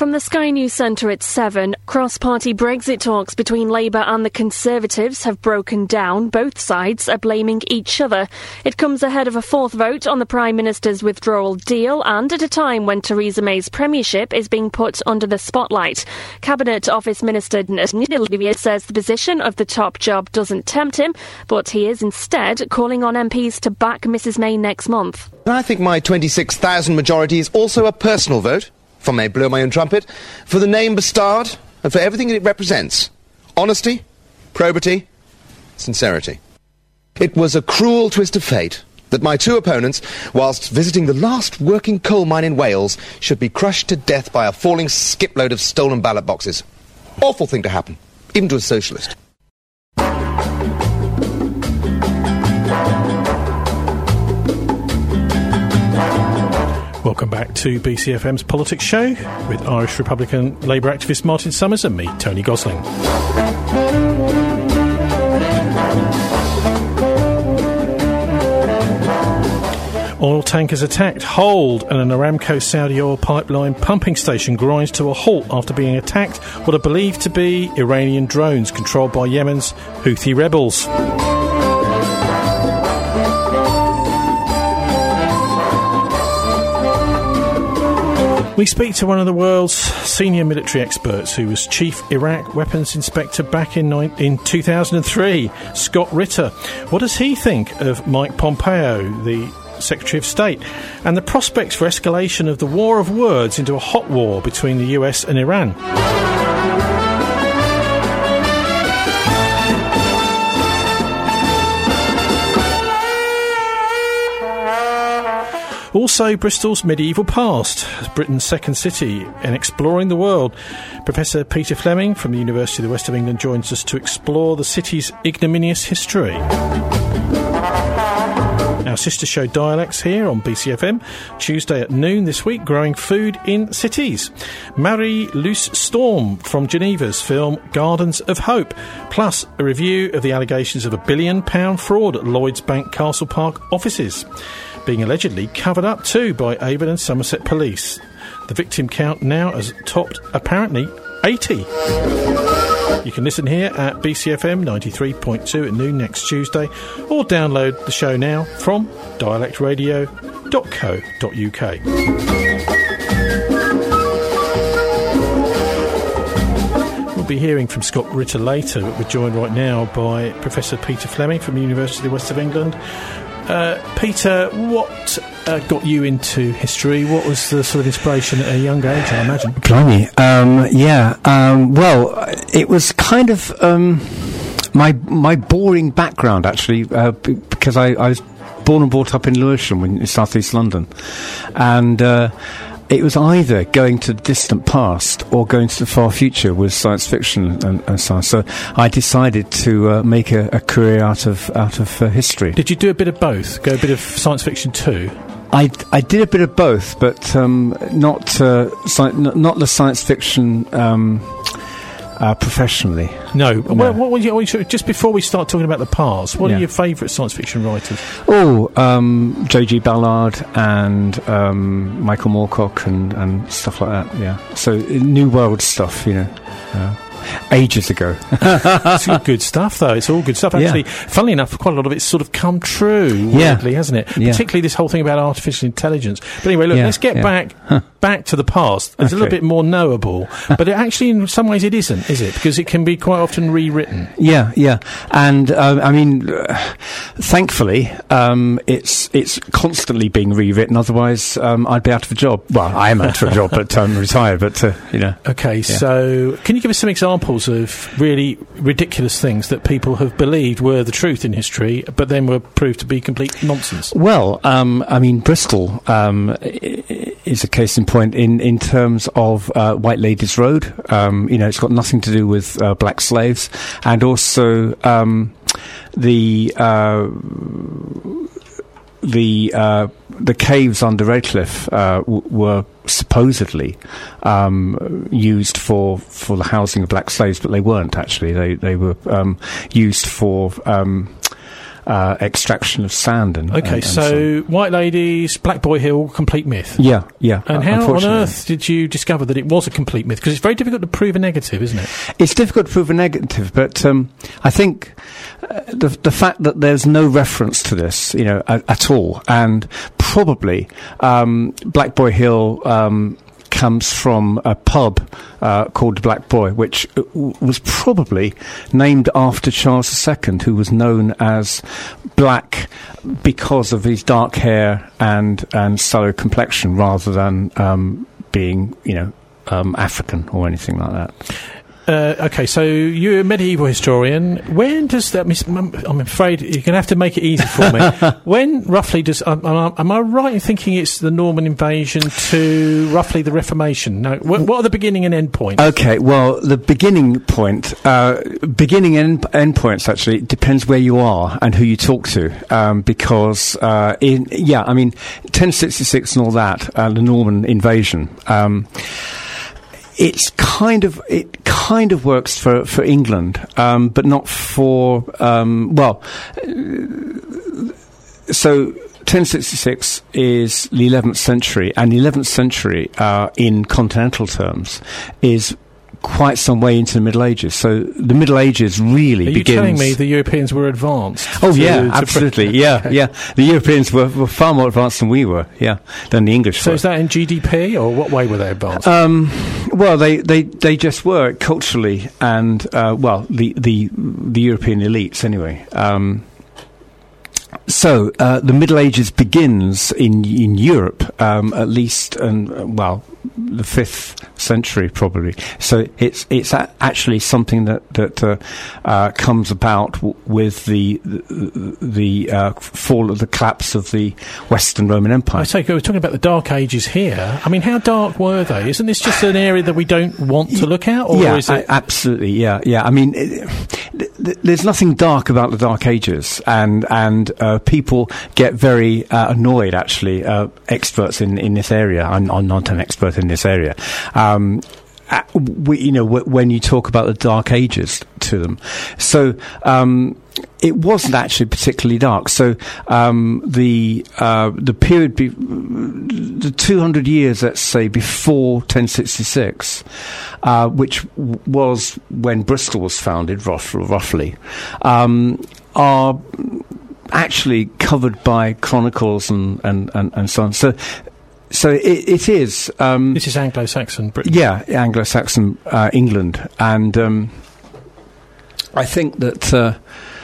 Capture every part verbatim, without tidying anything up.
From the Sky News Centre at seven, cross-party Brexit talks between Labour and the Conservatives have broken down. Both sides are blaming each other. It comes ahead of a fourth vote on the Prime Minister's withdrawal deal and at a time when Theresa May's premiership is being put under the spotlight. Cabinet Office Minister Olivier says the position of the top job doesn't tempt him, but he is instead calling on M Ps to back Missus May next month. I think my twenty-six thousand majority is also a personal vote, if I may blow my own trumpet, for the name Bastard and for everything it represents. Honesty, probity, sincerity. It was a cruel twist of fate that my two opponents, whilst visiting the last working coal mine in Wales, should be crushed to death by a falling skipload of stolen ballot boxes. Awful thing to happen, even to a socialist. Welcome back to B C F M's Politics Show with Irish Republican Labour activist Martin Summers and me, Tony Gosling. Oil tankers attacked, hold, and an Aramco Saudi oil pipeline pumping station grinds to a halt after being attacked what are believed to be Iranian drones controlled by Yemen's Houthi rebels. We speak to one of the world's senior military experts who was Chief Iraq Weapons Inspector back in, in two thousand three, Scott Ritter. What does he think of Mike Pompeo, the Secretary of State, and the prospects for escalation of the war of words into a hot war between the U S and Iran? Also, Bristol's medieval past, as Britain's second city, and exploring the world. Professor Peter Fleming from the University of the West of England joins us to explore the city's ignominious history. Our sister show Dialects here on B C F M, Tuesday at noon this week, growing food in cities. Marie-Luce Storm from Geneva's film Gardens of Hope, plus a review of the allegations of a billion pound fraud at Lloyds Bank Castle Park offices, being allegedly covered up too by Avon and Somerset police. The victim count now has topped, apparently, eighty. You can listen here at B C F M ninety-three point two at noon next Tuesday, or download the show now from dialect radio dot co dot U K. We'll be hearing from Scott Ritter later, but we're joined right now by Professor Peter Fleming from the University of the West of England. Uh, Peter, what uh, got you into history? What was the sort of inspiration at a young age, I imagine? Blimey, um, yeah. Um, well, it was kind of um, my my boring background, actually, uh, b- because I, I was born and brought up in Lewisham, in South East London, and uh, it was either going to the distant past or going to the far future with science fiction and, and science. So I decided to uh, make a, a career out of out of uh, history. Did you do a bit of both? Go a bit of science fiction too? I, I did a bit of both, but um, not uh, sci- not the science fiction um, uh, professionally. No. no. Well, what, what, what, just before we start talking about the past, what yeah. are your favourite science fiction writers? Oh, um, J G Ballard and um, Michael Moorcock and, and stuff like that, yeah. So, New World stuff, you know. Uh, ages ago. It's all good stuff, though. It's all good stuff. Actually, yeah. funnily enough, quite a lot of it's sort of come true, yeah. weirdly, hasn't it? Yeah. Particularly this whole thing about artificial intelligence. But anyway, look, yeah. let's get yeah. back huh. back to the past. It's okay. a little bit more knowable. But it actually, in some ways, it isn't, is it? Because it can be quite often rewritten. Yeah, yeah. And, uh, I mean, uh, thankfully, um, it's it's constantly being rewritten. Otherwise, um, I'd be out of a job. Well, I am out of a job, but I'm retired, but, uh, you know. Okay, yeah. so can you give us some examples of really ridiculous things that people have believed were the truth in history, but then were proved to be complete nonsense? Well, um, I mean, Bristol um, is a case in point in, in terms of uh, White Ladies Road. Um, you know, it's got nothing to do with uh, black slaves, and also um, the uh, the uh, the caves under Redcliffe uh, w- were supposedly um, used for, for the housing of black slaves, but they weren't actually. They they were um, used for um, uh, extraction of sand. And, okay, and, and so, so White Ladies, Black Boy Hill, complete myth. Yeah, yeah. And uh, how on earth did you discover that it was a complete myth? Because it's very difficult to prove a negative, isn't it? It's difficult to prove a negative, but um, I think uh, the the fact that there's no reference to this, you know, at, at all, and probably um, Black Boy Hill um, comes from a pub uh, called the Black Boy, which uh, w- was probably named after Charles the Second, who was known as black because of his dark hair and and sallow complexion, rather than um, being, you know, um, African or anything like that. Uh, okay, so you're a medieval historian. When does that... I'm afraid you're going to have to make it easy for me. When, roughly, does... Um, am I right in thinking it's the Norman invasion to, roughly, the Reformation? No, what, what are the beginning and end points? Okay, well, the beginning point... Uh, beginning and end, end points, actually, depends where you are and who you talk to. Um, because, uh, in yeah, I mean, ten sixty-six and all that, uh, the Norman invasion... Um, It's kind of it kind of works for for England, um, but not for um, well. So ten sixty-six is the eleventh century, and the eleventh century, uh, in continental terms, is quite some way into the Middle Ages. So the Middle Ages really Are begins... you telling me the Europeans were advanced? Oh, to, yeah, to absolutely, pre- yeah, yeah. The Europeans were, were far more advanced than we were, yeah, than the English so were. is that in G D P, or what way were they advanced? Um, well, they, they, they just were, culturally, and, uh, well, the, the, the European elites, anyway. Um, so, uh, the Middle Ages begins in in Europe, um, at least, and uh, well, the fifth century probably. So it's it's a- actually something that that uh, uh, comes about w- with the the, the uh, fall of the collapse of the Western Roman Empire. I take we're talking about the Dark Ages here. I mean, how dark were they? Isn't this just an area that we don't want to look at, or yeah, is it? a- absolutely. Yeah, yeah. I mean, it, th- th- there's nothing dark about the Dark Ages, and and uh, people get very uh, annoyed. Actually, uh, experts in, in this area. I'm, I'm not an expert in this area. Um, uh, we, you know, w- when you talk about the Dark Ages to them, so. Um, It wasn't actually particularly dark. So um, the uh, the period, be- the two hundred years, let's say, before ten sixty-six, uh, which w- was when Bristol was founded, rough- roughly, um, are actually covered by chronicles and, and, and, and so on. So. So it, it is. Um, this is Anglo-Saxon Britain. Yeah, Anglo-Saxon uh, England, and um, I think that. Uh,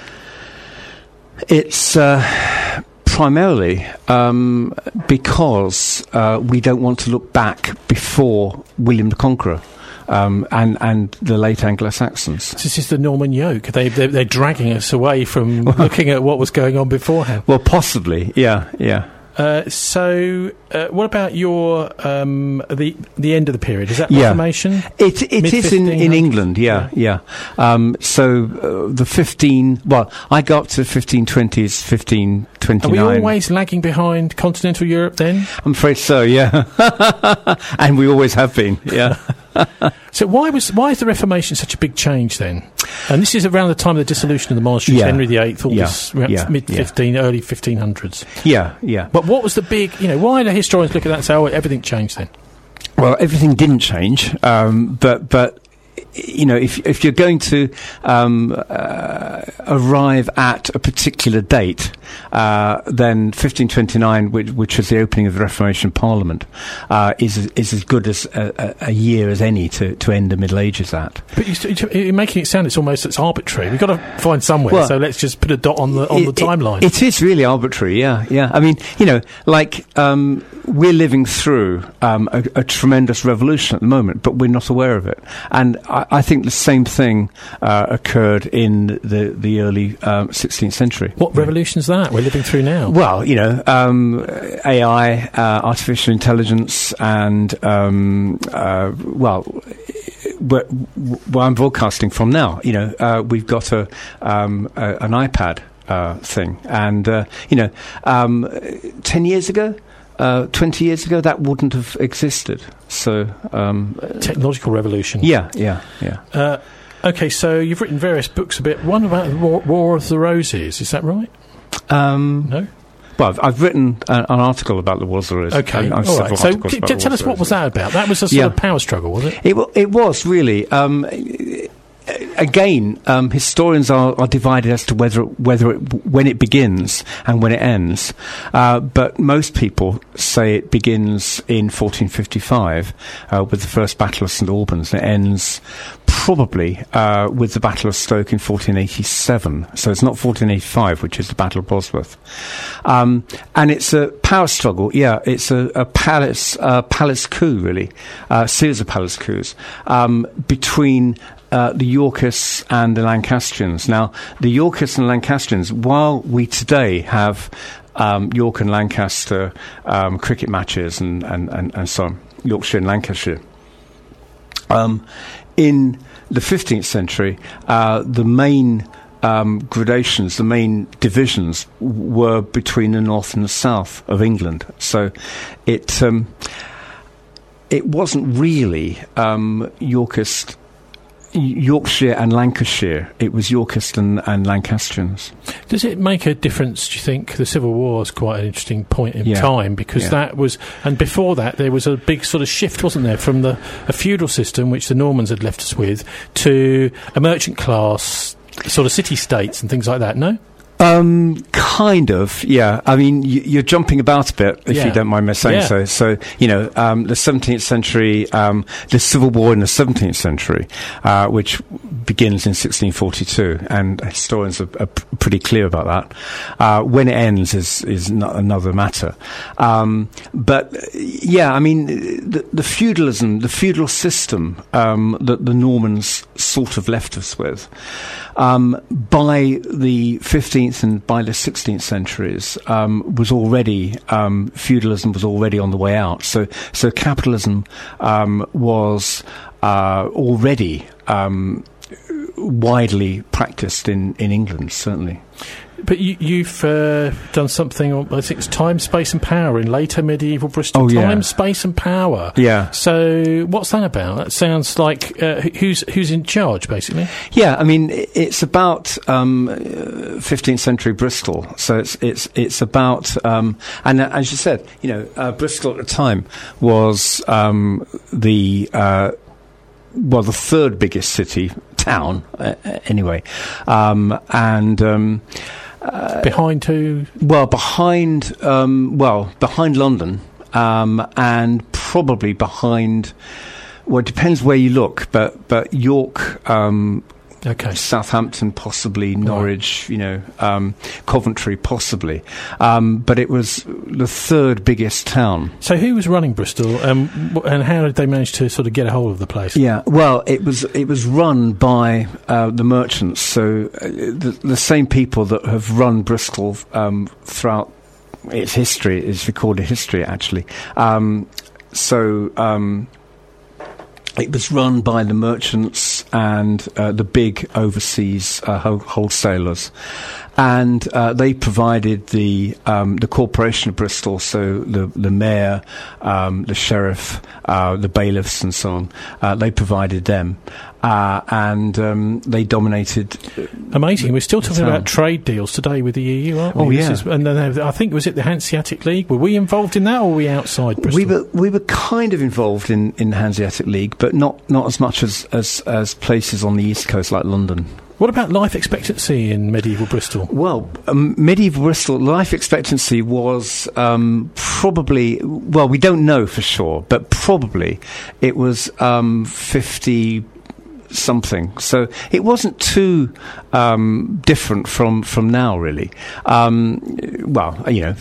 It's uh, primarily um, because uh, we don't want to look back before William the Conqueror um, and, and the late Anglo-Saxons. This is the Norman yoke. They, they're, they're dragging us away from looking at what was going on beforehand. Well, possibly, yeah, yeah. Uh, so, uh, what about your um, the the end of the period? Is that Yeah. Reformation? It it is in, in England, yeah, yeah. Um, so uh, the fifteen. Well, I got to fifteen twenties, fifteen twenty nine. Are we always lagging behind continental Europe then? I'm afraid so, yeah. And we always have been, yeah. So why was why is the Reformation such a big change then? And this is around the time of the dissolution of the monasteries, Yeah. Henry the Eighth, all Yeah. this around Yeah. mid fifteen, early fifteen hundreds. Yeah, yeah. But what was the big? You know, why do historians look at that and say, "Oh, everything changed then"? Well, everything didn't change, um, but but you know, if if you're going to um, uh, arrive at a particular date, uh, then fifteen twenty-nine, which, which was the opening of the Reformation Parliament, uh, is is as good as a, a year as any to, to end the Middle Ages at. But you st- you're making it sound it's almost it's arbitrary. We've got to find somewhere, Well, so let's just put a dot on the on It- the timeline. It, it is really arbitrary, yeah, yeah. I mean, you know, like um, we're living through um, a, a tremendous revolution at the moment, but we're not aware of it. And I, I think the same thing uh, occurred in the the early um, sixteenth century. What revolution's that we're living through now? Well, you know, um, A I, uh, artificial intelligence, and um, uh, well, where, where I'm broadcasting from now, you know, uh, we've got a, um, a an iPad uh, thing, and uh, you know, um, ten years ago. Uh, twenty years ago, that wouldn't have existed. So, um, Technological revolution. yeah, yeah, yeah. Uh, okay, so you've written various books a bit. One about the War, War of the Roses. Is that right? Um, no? Well, I've, I've written a, an article about the Wadsworth. Okay, all right. So t- tell us, what was that about? That was a sort yeah. of power struggle, was it? It, w- it was, really. Um, again, um, historians are, are divided as to whether whether it, when it begins and when it ends. Uh, but most people say it begins in fourteen fifty-five uh, with the First Battle of St Albans, and it ends probably uh, with the Battle of Stoke in fourteen eighty-seven. So it's not fourteen eighty-five, which is the Battle of Bosworth. Um, and it's a power struggle. Yeah, it's a, a palace uh, palace coup, really, a series of palace coups um, between Uh, the Yorkists and the Lancastrians. Now, the Yorkists and Lancastrians, while we today have um, York and Lancaster um, cricket matches and, and, and, and so on, Yorkshire and Lancashire, um, in the fifteenth century, uh, the main um, gradations, the main divisions w- were between the north and the south of England. So it, um, it wasn't really um, Yorkist Yorkshire and Lancashire. It was Yorkist and, and Lancastrians. Does it make a difference, do you think? The Civil War is quite an interesting point in yeah. time, because yeah. that was, and before that there was a big sort of shift, wasn't there, from the a feudal system, which the Normans had left us with, to a merchant class sort of city-states and things like that, no? Um, kind of, yeah. I mean, y- you're jumping about a bit, if yeah. you don't mind me saying yeah. so. So, you know, um, the seventeenth century, um, the Civil War in the seventeenth century, uh, which begins in sixteen forty-two, and historians are, are p- pretty clear about that. Uh, when it ends is is not another matter. Um, but yeah, I mean, the, the feudalism, the feudal system um, that the Normans sort of left us with, um, by the fifteenth and by the sixteenth centuries, um, was already um, feudalism was already on the way out. So, so capitalism um, was uh, already um, widely practiced in, in England, certainly. But you, you've uh, done something on, I think it's Time, Space and Power in later medieval Bristol. Oh, yeah. Time, Space and Power. Yeah. So what's that about? That sounds like uh, who's who's in charge, basically? Yeah, I mean, it's about um, fifteenth century Bristol. So it's it's it's about, um, and uh, as you said, you know, uh, Bristol at the time was um, the uh, well, the third biggest city town uh, anyway, um, and. Um, Uh, behind who? Well, behind, um, well, behind London, um, and probably behind. Well, it depends where you look, but but York, um, okay, Southampton, possibly Norwich, right. you know, um, Coventry, possibly, um, but it was the third biggest town. So, who was running Bristol, um, and how did they manage to sort of get a hold of the place? Yeah, well, it was it was run by uh, the merchants, so uh, the, the same people that have run Bristol um, throughout its history, its recorded history, actually. Um, so. Um, It was run by the merchants and uh, the big overseas uh, whole- wholesalers, and uh, they provided the um, the Corporation of Bristol, so the the mayor, um, the sheriff, uh, the bailiffs, and so on. Uh, they provided them, uh, and um, they dominated. Amazing. We're still talking about trade deals today with the E U, aren't we? Oh yeah. This is, and then I think was it the Hanseatic League? Were we involved in that, or were we outside Bristol? We were we were kind of involved in, in the Hanseatic League, but not, not as much as, as as places on the East Coast like London. What about life expectancy in medieval Bristol? Well, um, medieval Bristol, life expectancy was um, probably, well, we don't know for sure, but probably it was um, fifty something. So it wasn't too um, different from, from now, really. Um, well, you know...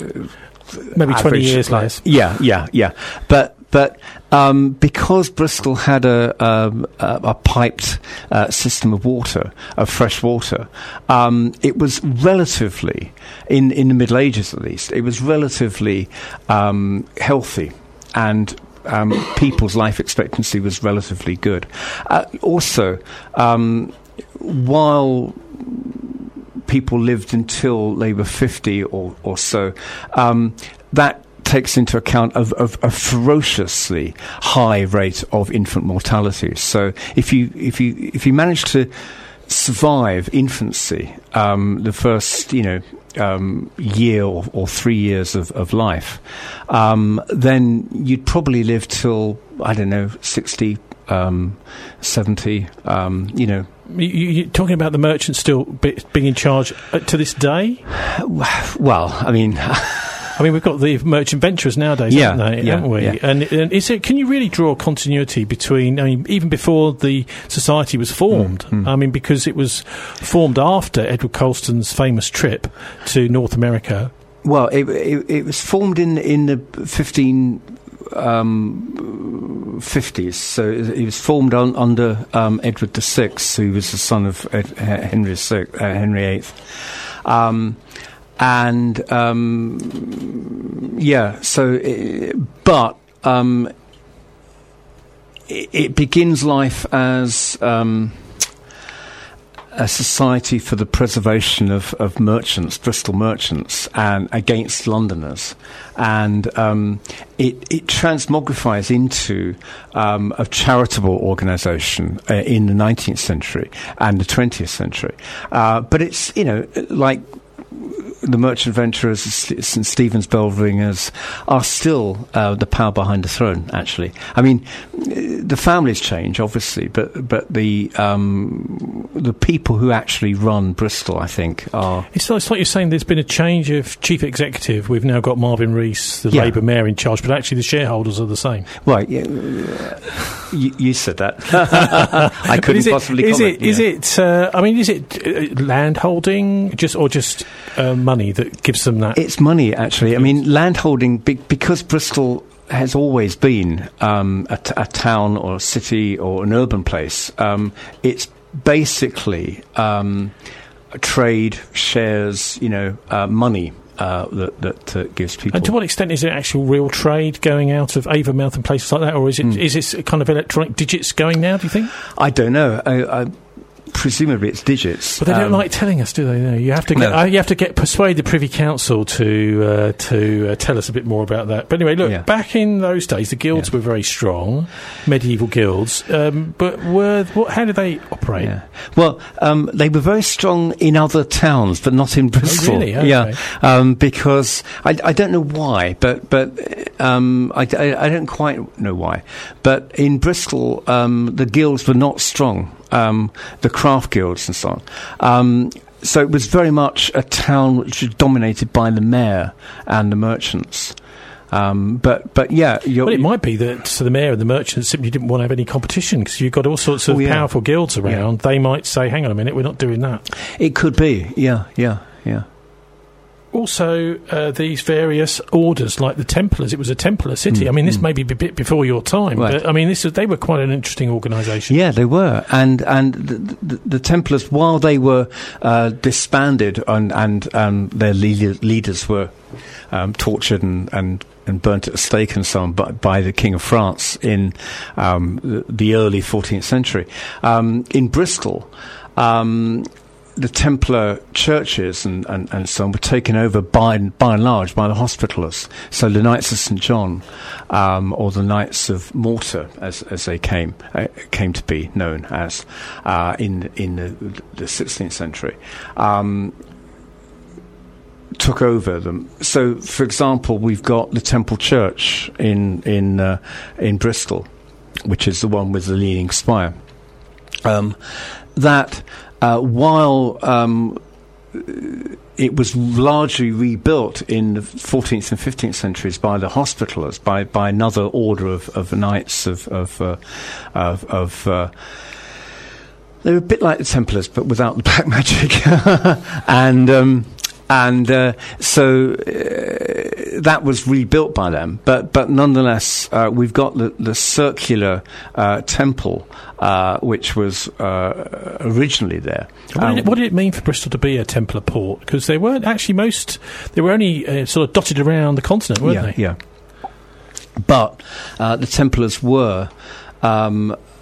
Maybe average, twenty years like, less. Yeah, yeah, yeah. But but um, because Bristol had a um, a, a piped uh, system of water, of fresh water, um, it was relatively, in, in the Middle Ages at least, it was relatively um, healthy, and um, people's life expectancy was relatively good. Uh, also, um, while people lived until they were fifty or, or so, um, that takes into account of, of a ferociously high rate of infant mortality. So if you if you if you manage to survive infancy, um, the first, you know, um, year or, or three years of, of life, um, then you'd probably live till, I don't know, sixty, um, seventy, um, you know. You, you're talking about the merchants still be, being in charge uh, to this day? Well, I mean... I mean, we've got the merchant venturers nowadays, yeah, haven't, they, yeah, haven't we? Yeah. And, and is it? Can you really draw a continuity between? I mean, even before the society was formed. Mm, mm. I mean, because it was formed after Edward Colston's famous trip to North America. Well, it, it, it was formed in in the fifteen fifties. So it was formed on, under um, Edward the Sixth, who was the son of Ed, Henry Sixth, uh, Henry Eighth. Um, And, um, yeah, so, it, but, um, it, it begins life as, um, a society for the preservation of, of merchants, Bristol merchants, and against Londoners. And, um, it, it transmogrifies into, um, a charitable organisation uh, in the nineteenth century and the twentieth century. Uh, but it's, you know, like, the merchant venturers, Saint Stephen's Bellringers, are still uh, the power behind the throne, actually. I mean, the families change, obviously, but but the um, the people who actually run Bristol, I think, are... It's like, it's like you're saying there's been a change of chief executive. We've now got Marvin Rees, the yeah. Labour mayor, in charge, but actually the shareholders are the same. Right, yeah, you, you said that. I couldn't it, possibly is comment. It, yeah. Is it, uh, I mean, is it uh, land holding, just, or just... Um, money that gives them that? It's money, actually. I mean, landholding, be- because Bristol has always been um, a, t- a town or a city or an urban place, um, it's basically um, a trade, shares, you know, uh, money. Uh, that that uh, gives people. And to what extent is it actual real trade going out of Avonmouth and places like that, or is it mm. is this kind of electronic digits going now, do you think? I don't know. I, I presumably it's digits, but they don't um, like telling us, do they? No, you have to get no. uh, you have to get persuade the Privy Council to uh, to uh, tell us a bit more about that. But anyway, look, yeah. back in those days, the guilds yeah. were very strong, medieval guilds. Um, but were what? How did they operate? Yeah. Well, um, they were very strong in other towns, but not in Bristol. Oh, really? Okay. Yeah, um, because I, I don't know why, but but um, I, I, I don't quite know why. But in Bristol, um, the guilds were not strong. Um, the craft guilds and so on. Um, so it was very much a town which was dominated by the mayor and the merchants. Um, but, but yeah... Well, it might be that so the mayor and the merchants simply didn't want to have any competition because you've got all sorts of oh, yeah. powerful guilds around. Yeah. They might say, hang on a minute, we're not doing that. It could be, yeah, yeah, yeah. Also, uh, these various orders, like the Templars. It was a Templar city. Mm, I mean, this mm. may be a bit before your time, right. but I mean, this they were quite an interesting organisation. Yeah, they were, and and the, the, the Templars, while they were uh, disbanded and and um, their leader, leaders were um, tortured and, and and burnt at the stake and so on by, by the King of France in um, the, the early fourteenth century, um, in Bristol. Um, The Templar churches and, and, and so on were taken over by by and large by the Hospitallers. So the Knights of Saint John, um, or the Knights of Malta, as as they came uh, came to be known as uh, in in the, the sixteenth century, um, took over them. So, for example, we've got the Temple Church in in uh, in Bristol, which is the one with the leaning spire. Um, that. Uh, while um, it was largely rebuilt in the fourteenth and fifteenth centuries by the Hospitallers, by, by another order of, of knights of of, uh, of, of uh, they were a bit like the Templars, but without the black magic, and um, and uh, so uh, that was rebuilt by them. But but nonetheless, uh, we've got the, the circular uh, temple. Uh, which was uh, originally there. What, um, did it, what did it mean for Bristol to be a Templar port? Because they weren't actually most... They were only uh, sort of dotted around the continent, weren't yeah, they? Yeah, But uh, the Templars were... Um,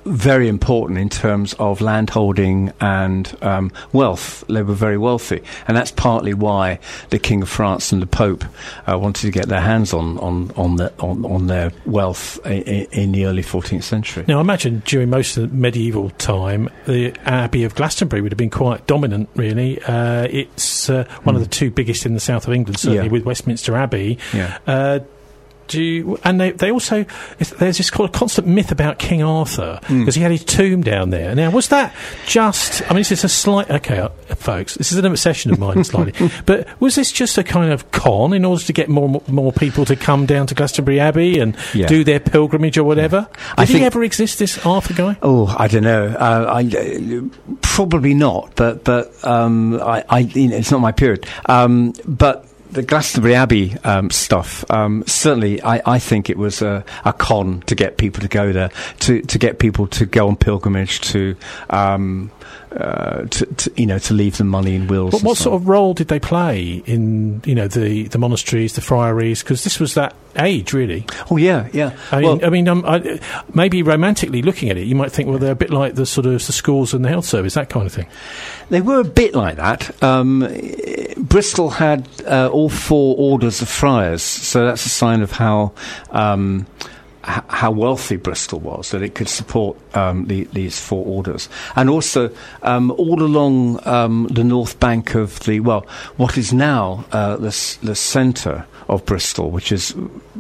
very important in terms of landholding and um, wealth. They were very wealthy, and that's partly why the King of France and the Pope uh, wanted to get their hands on on on, the, on, on their wealth in, in the early fourteenth century. Now, I imagine during most of the medieval time, the Abbey of Glastonbury would have been quite dominant, really. Uh, it's uh, one mm. of the two biggest in the south of England, certainly, yeah. with Westminster Abbey. Yeah. Uh, Do you, and they, they also, there's this kind of constant myth about King Arthur, because mm. he had his tomb down there. Now, was that just, I mean, this is a slight, okay, uh, folks, this is an obsession of mine slightly, but was this just a kind of con in order to get more more people to come down to Glastonbury Abbey and yeah. do their pilgrimage or whatever? Yeah. Did I he think, ever exist, this Arthur guy? Oh, I don't know. Uh, I, uh, probably not, but, but um, I, I, you know, it's not my period. Um, but the Glastonbury Abbey um, stuff, um, certainly I, I think it was a, a con to get people to go there, to, to get people to go on pilgrimage, to, um, uh, to, to you know, to leave them money in wills. But what so sort on. of role did they play in, you know, the, the monasteries, the friaries? Because this was that age, really. Oh, yeah, yeah. I well, mean, I mean um, I, maybe romantically looking at it, you might think, well, they're a bit like the sort of the schools and the health service, that kind of thing. They were a bit like that. Um, Bristol had uh, all four orders of friars, so that's a sign of how um, h- how wealthy Bristol was, that it could support um, the, these four orders. And also, um, all along um, the north bank of the, well, what is now uh, the, s- the centre of Bristol, which is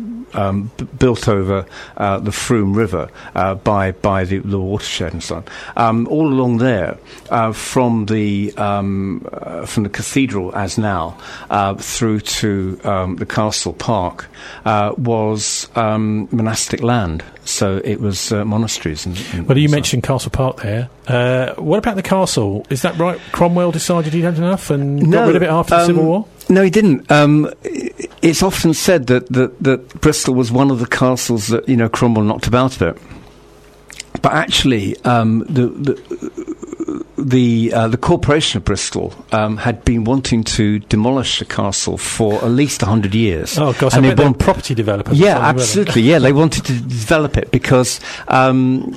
Um, b- built over uh, the Frome River uh, by by the, the watershed and so on. Um, all along there, uh, from the um, uh, from the cathedral as now uh, through to um, the castle park uh, was um, monastic land. So it was uh, monasteries. And, and well, you so mentioned Castle Park there. Uh, what about the castle? Is that right? Cromwell decided he'd had enough and no, got rid of it after um, the Civil War? No, he didn't. Um, it's often said that, that, that Bristol was one of the castles that, you know, Cromwell knocked about a bit. But actually, um, the the the, uh, the Corporation of Bristol um, had been wanting to demolish the castle for at least a hundred years. Oh, gosh, and I they bet want property developers. Yeah, absolutely. Yeah, they wanted to develop it because Um,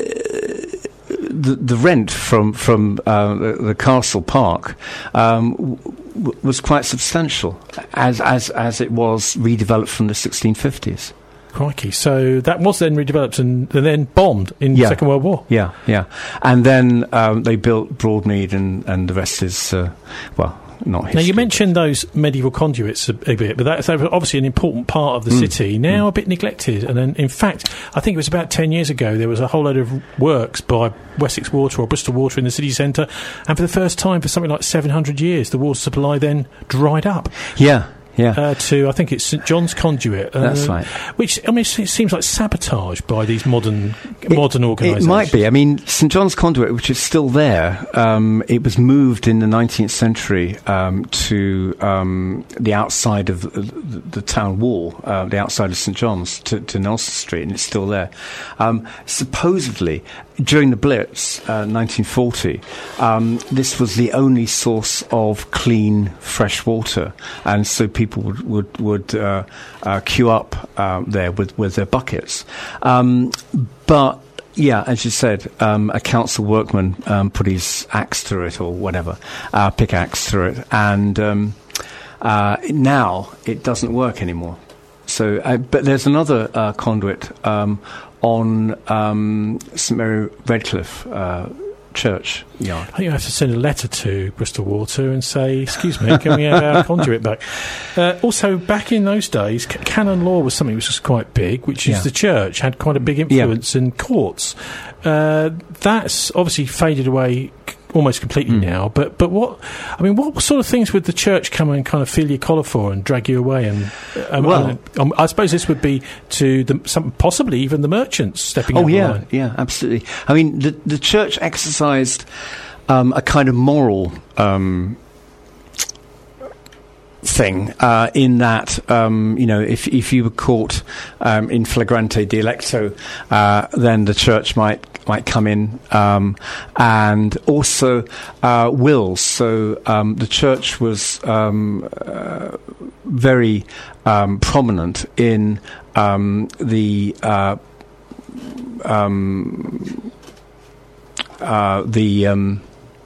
The, the rent from from uh, the, the castle park um, w- was quite substantial, as as as it was redeveloped from the sixteen fifties. Crikey! So that was then redeveloped and, and then bombed in yeah. the Second World War. Yeah, yeah, and then um, they built Broadmead, and and the rest is uh, well. Not history. Now, you mentioned those medieval conduits a, a bit, but that's obviously an important part of the mm. city, now mm. a bit neglected. And then, in fact, I think it was about ten years ago, there was a whole load of works by Wessex Water or Bristol Water in the city centre, and for the first time for something like seven hundred years, the water supply then dried up. Yeah. Yeah. Uh, to, I think it's St John's Conduit. Uh, That's right. Which, I mean, it seems like sabotage by these modern it, modern organisations. It might be. I mean, St John's Conduit, which is still there, um, it was moved in the nineteenth century um, to um, the outside of the, the, the town wall, uh, the outside of St John's, to, to Nelson Street, and it's still there. Um, supposedly, during the Blitz, uh, nineteen forty, um, this was the only source of clean, fresh water, and so people would would, would uh, uh, queue up uh, there with, with their buckets. Um, but yeah, as you said, um, a council workman um, put his axe through it or whatever, uh, pickaxe through it, and um, uh, now it doesn't work anymore. So, uh, but there's another uh, conduit um, on um, St Mary Redcliffe uh, Church yard. I think you have to send a letter to Bristol Water and say, excuse me, can we have our conduit back? Uh, also, back in those days, c- canon law was something which was quite big, which is yeah. the church had quite a big influence yeah. in courts. Uh, that's obviously faded away c- almost completely mm. now, but but what, I mean, what sort of things would the church come and kind of feel your collar for and drag you away? And um, well, um, I suppose this would be to the, some, possibly even the merchants stepping oh over yeah, the line. yeah, absolutely. I mean, the the church exercised um, a kind of moral um, thing uh, in that um, you know, if if you were caught um, in flagrante delicto, uh, then the church might. might come in, um, and also uh, wills. So um, the church was um, uh, very um, prominent in um, the uh, um, uh, the um,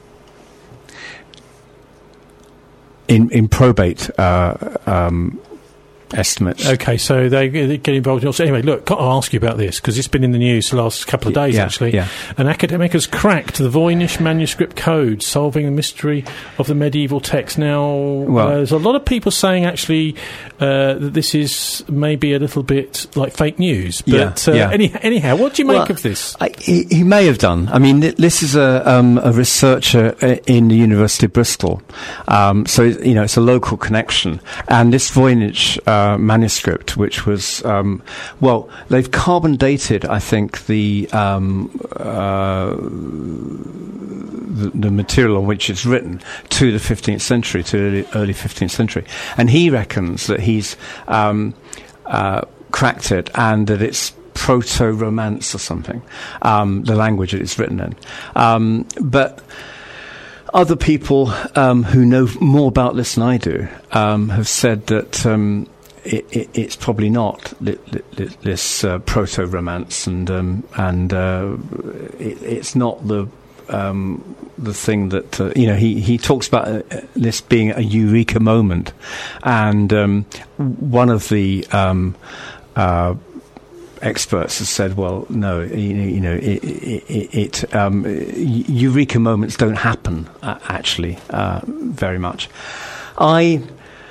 in in probate uh, um, estimates. Okay, so they get involved. Also, anyway, look, got to ask you about this because it's been in the news the last couple of days. Yeah, actually, yeah. An academic has cracked the Voynich manuscript code, solving the mystery of the medieval text. Now, Well, uh, there's a lot of people saying actually uh, that this is maybe a little bit like fake news. But Yeah, uh, yeah. any, anyhow, what do you make Well, of this? I, he, he may have done. I mean, th- this is a, um, a researcher uh, in the University of Bristol, um, so you know it's a local connection. And this Voynich uh, manuscript, which was um, well, they've carbon dated, I think, the, um, uh, the the material on which it's written to the fifteenth century, to early, early fifteenth century, and he reckons that he's um, uh, cracked it and that it's proto-Romance or something, um, the language that it's written in. Um, but other people um, who know more about this than I do um, have said that um, it, it, it's probably not li- li- this uh, proto-Romance, and um, and uh, it, it's not the um, the thing that uh, you know. He he talks about uh, this being a eureka moment, and um, one of the um, uh, experts has said, well, no, you, you know, it, it, it um, eureka moments don't happen, uh, actually, uh, very much. I,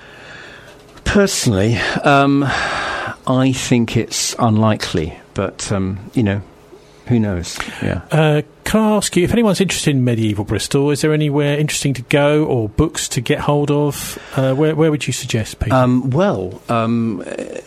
personally, um, I think it's unlikely, but, um, you know, who knows, yeah. Uh, can I ask you, if anyone's interested in medieval Bristol, is there anywhere interesting to go or books to get hold of? Uh, where, where would you suggest, Peter? Um, well, um,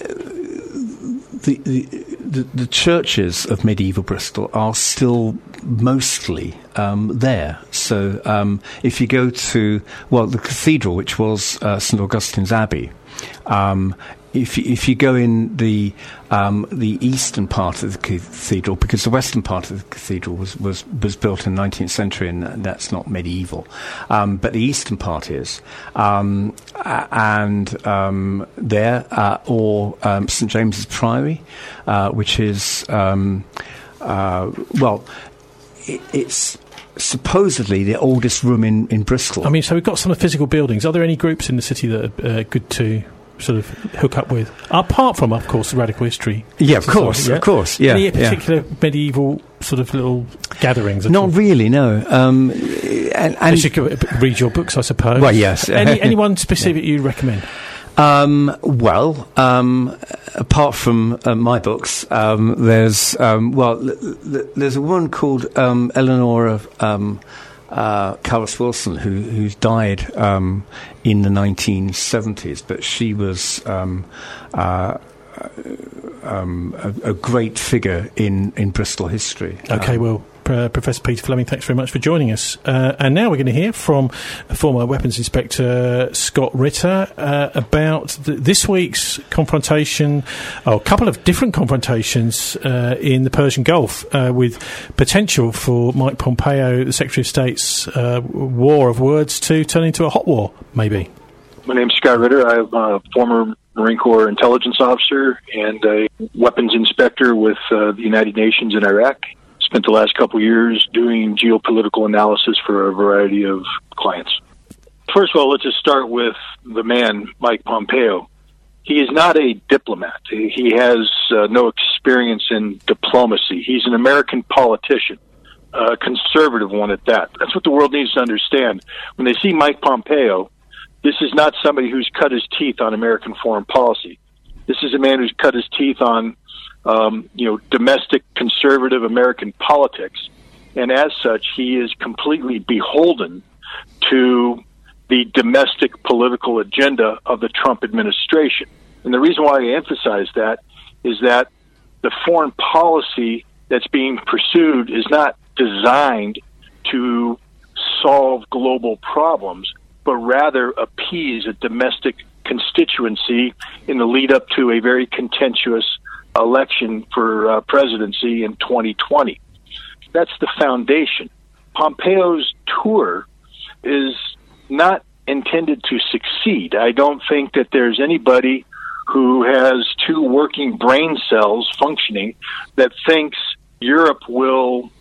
the, the, the the churches of medieval Bristol are still mostly um, there. So um, if you go to, well, the cathedral, which was uh, St Augustine's Abbey, um, if you, if you go in the um, the eastern part of the cathedral, because the western part of the cathedral was, was, was built in the nineteenth century, and that's not medieval, um, but the eastern part is, um, and um, there, uh, or um, St James's Priory, uh, which is, um, uh, well, it, it's supposedly the oldest room in, in Bristol. I mean, so we've got some physical buildings. Are there any groups in the city that are uh, good to sort of hook up with, apart from, of course, the Radical History? Yeah, of course, yeah? of course. Yeah, any particular yeah. medieval sort of little gatherings? At Not all? really, no. Um, and, and you could read your books, I suppose. Well, yes. Any, anyone specific yeah. you recommend? Um, well, um, apart from uh, my books, um, there's um, well, l- l- there's a woman called um, Eleanor um, uh, Carlos Wilson who who's died um, in the nineteen seventies, but she was um, uh, um, a, a great figure in, in Bristol history. Okay, um, well. Uh, Professor Peter Fleming, thanks very much for joining us. Uh, and now we're going to hear from former Weapons Inspector Scott Ritter uh, about the, this week's confrontation, or a couple of different confrontations uh, in the Persian Gulf, uh, with potential for Mike Pompeo, the Secretary of State's uh, war of words, to turn into a hot war, maybe. My name's Scott Ritter. I'm a former Marine Corps intelligence officer and a weapons inspector with uh, the United Nations in Iraq. Spent the last couple of years doing geopolitical analysis for a variety of clients. First of all, let's just start with the man, Mike Pompeo. He is not a diplomat. He has uh, no experience in diplomacy. He's an American politician, a conservative one at that. That's what the world needs to understand. When they see Mike Pompeo, this is not somebody who's cut his teeth on American foreign policy. This is a man who's cut his teeth on Um, you know, domestic conservative American politics, and as such, he is completely beholden to the domestic political agenda of the Trump administration. And the reason why I emphasize that is that the foreign policy that's being pursued is not designed to solve global problems, but rather appease a domestic constituency in the lead up to a very contentious election for uh, presidency in twenty twenty. That's the foundation. Pompeo's tour is not intended to succeed. I don't think that there's anybody who has two working brain cells functioning that thinks Europe will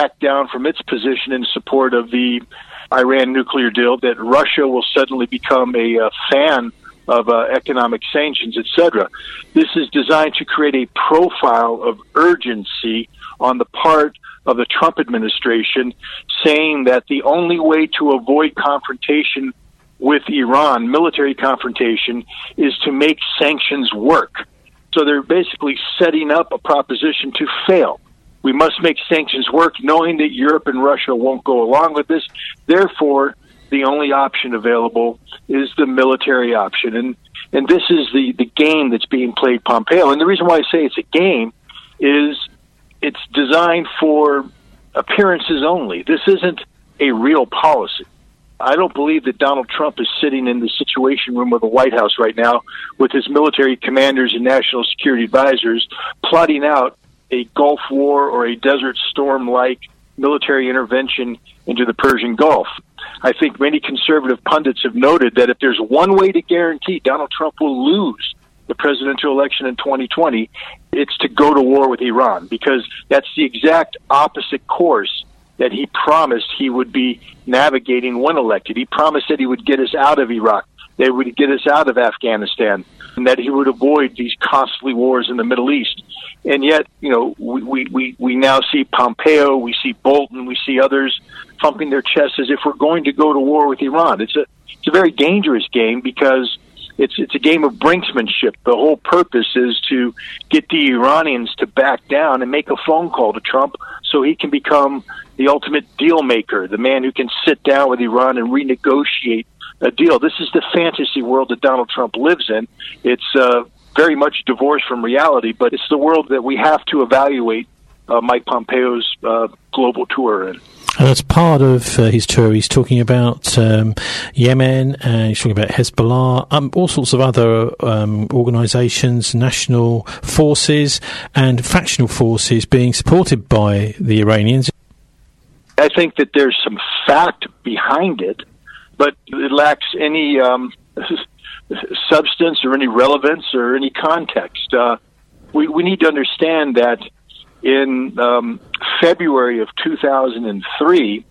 back down from its position in support of the Iran nuclear deal, that Russia will suddenly become a uh, fan of uh, economic sanctions, et cetera. This is designed to create a profile of urgency on the part of the Trump administration, saying that the only way to avoid confrontation with Iran, military confrontation, is to make sanctions work. So they're basically setting up a proposition to fail. We must make sanctions work, knowing that Europe and Russia won't go along with this. Therefore, the only option available is the military option. And and this is the, the game that's being played Pompeo. And the reason why I say it's a game is it's designed for appearances only. This isn't a real policy. I don't believe that Donald Trump is sitting in the Situation Room of the White House right now with his military commanders and national security advisors plotting out a Gulf War or a Desert Storm-like military intervention into the Persian Gulf. I think many conservative pundits have noted that if there's one way to guarantee Donald Trump will lose the presidential election in twenty twenty, it's to go to war with Iran, because that's the exact opposite course that he promised he would be navigating when elected. He promised that he would get us out of Iraq, that he would get us out of Afghanistan, and that he would avoid these costly wars in the Middle East. And yet, you know, we, we, we now see Pompeo, we see Bolton, we see others thumping their chests as if we're going to go to war with Iran. It's a it's a very dangerous game, because it's it's a game of brinksmanship. The whole purpose is to get the Iranians to back down and make a phone call to Trump so he can become the ultimate deal maker, the man who can sit down with Iran and renegotiate a deal. This is the fantasy world that Donald Trump lives in. It's uh, very much divorced from reality, but it's the world that we have to evaluate uh, Mike Pompeo's uh, global tour in. And as part of uh, his tour, he's talking about um, Yemen, and he's talking about Hezbollah, um, all sorts of other um, organisations, national forces and factional forces being supported by the Iranians. I think that there's some fact behind it, but it lacks any um, substance or any relevance or any context. Uh, we, we need to understand that in um, February of two thousand three,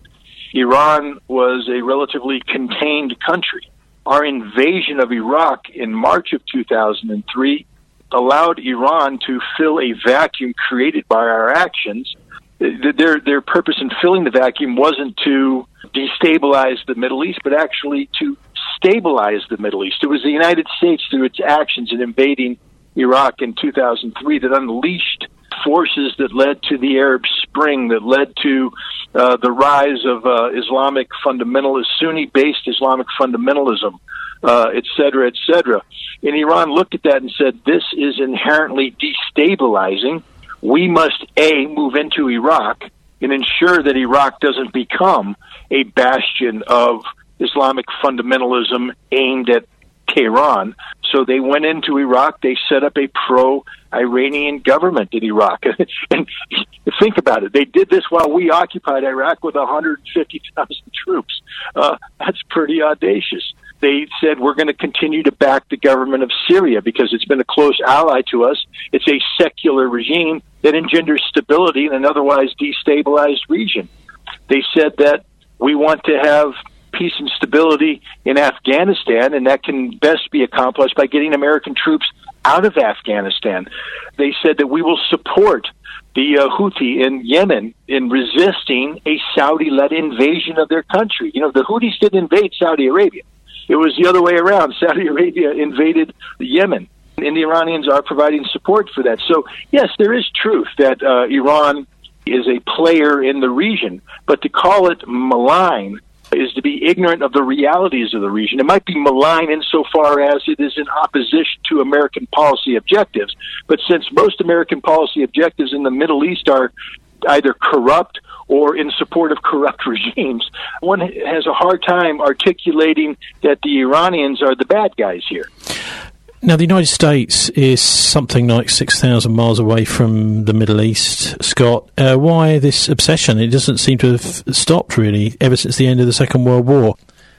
Iran was a relatively contained country. Our invasion of Iraq in March of two thousand three allowed Iran to fill a vacuum created by our actions. Their, their purpose in filling the vacuum wasn't to destabilize the Middle East, but actually to stabilize the Middle East. It was the United States, through its actions in invading Iraq in two thousand three, that unleashed forces that led to the Arab Spring, that led to uh, the rise of uh, Islamic fundamentalist, Sunni-based Islamic fundamentalism, uh, et cetera, et cetera. And Iran looked at that and said, this is inherently destabilizing. We must, A, move into Iraq and ensure that Iraq doesn't become a bastion of Islamic fundamentalism aimed at Tehran. So they went into Iraq, they set up a pro-Iranian government in Iraq. And think about it, they did this while we occupied Iraq with one hundred fifty thousand troops. Uh, that's pretty audacious. They said, we're going to continue to back the government of Syria because it's been a close ally to us. It's a secular regime that engenders stability in an otherwise destabilized region. They said that we want to have peace and stability in Afghanistan, and that can best be accomplished by getting American troops out of Afghanistan. They said that we will support the uh, Houthi in Yemen in resisting a Saudi-led invasion of their country. You know, the Houthis didn't invade Saudi Arabia. It was the other way around. Saudi Arabia invaded Yemen, and the Iranians are providing support for that. So, yes, there is truth that uh, Iran is a player in the region, but to call it malign is to be ignorant of the realities of the region. It might be malign insofar as it is in opposition to American policy objectives, but since most American policy objectives in the Middle East are either corrupt or in support of corrupt regimes, one has a hard time articulating that the Iranians are the bad guys here. Now, the United States is something like six thousand miles away from the Middle East, Scott. Uh, why this obsession? It doesn't seem to have stopped, really, ever since the end of the Second World War.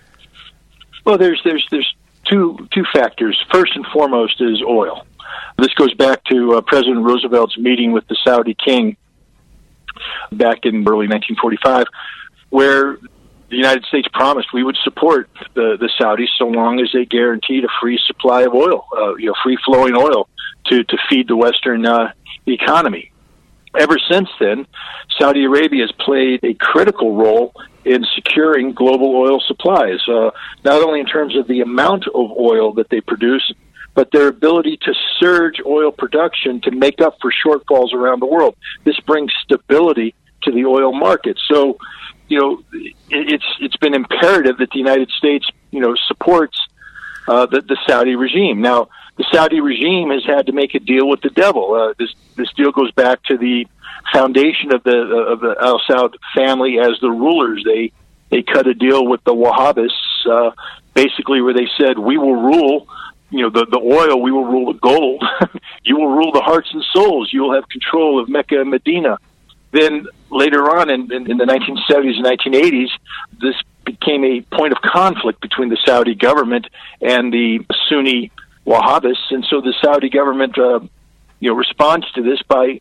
Well, there's there's there's two two factors. First and foremost is oil. This goes back to uh, President Roosevelt's meeting with the Saudi king back in early nineteen forty-five, where the United States promised we would support the, the Saudis so long as they guaranteed a free supply of oil, uh, you know, free-flowing oil to, to feed the Western uh, economy. Ever since then, Saudi Arabia has played a critical role in securing global oil supplies, uh, not only in terms of the amount of oil that they produce, but their ability to surge oil production to make up for shortfalls around the world. This brings stability to the oil market. So, you know, it's it's been imperative that the United States, you know, supports uh, the, the Saudi regime. Now, the Saudi regime has had to make a deal with the devil. Uh, this this deal goes back to the foundation of the of the Al Saud family as the rulers. They they cut a deal with the Wahhabists, uh, basically where they said, we will rule, you know, the, the oil, we will rule the gold. You will rule the hearts and souls. You will have control of Mecca and Medina. Then later on in, in, in the nineteen seventies and nineteen eighties, this became a point of conflict between the Saudi government and the Sunni Wahhabists, and so the Saudi government, uh, you know, responds to this by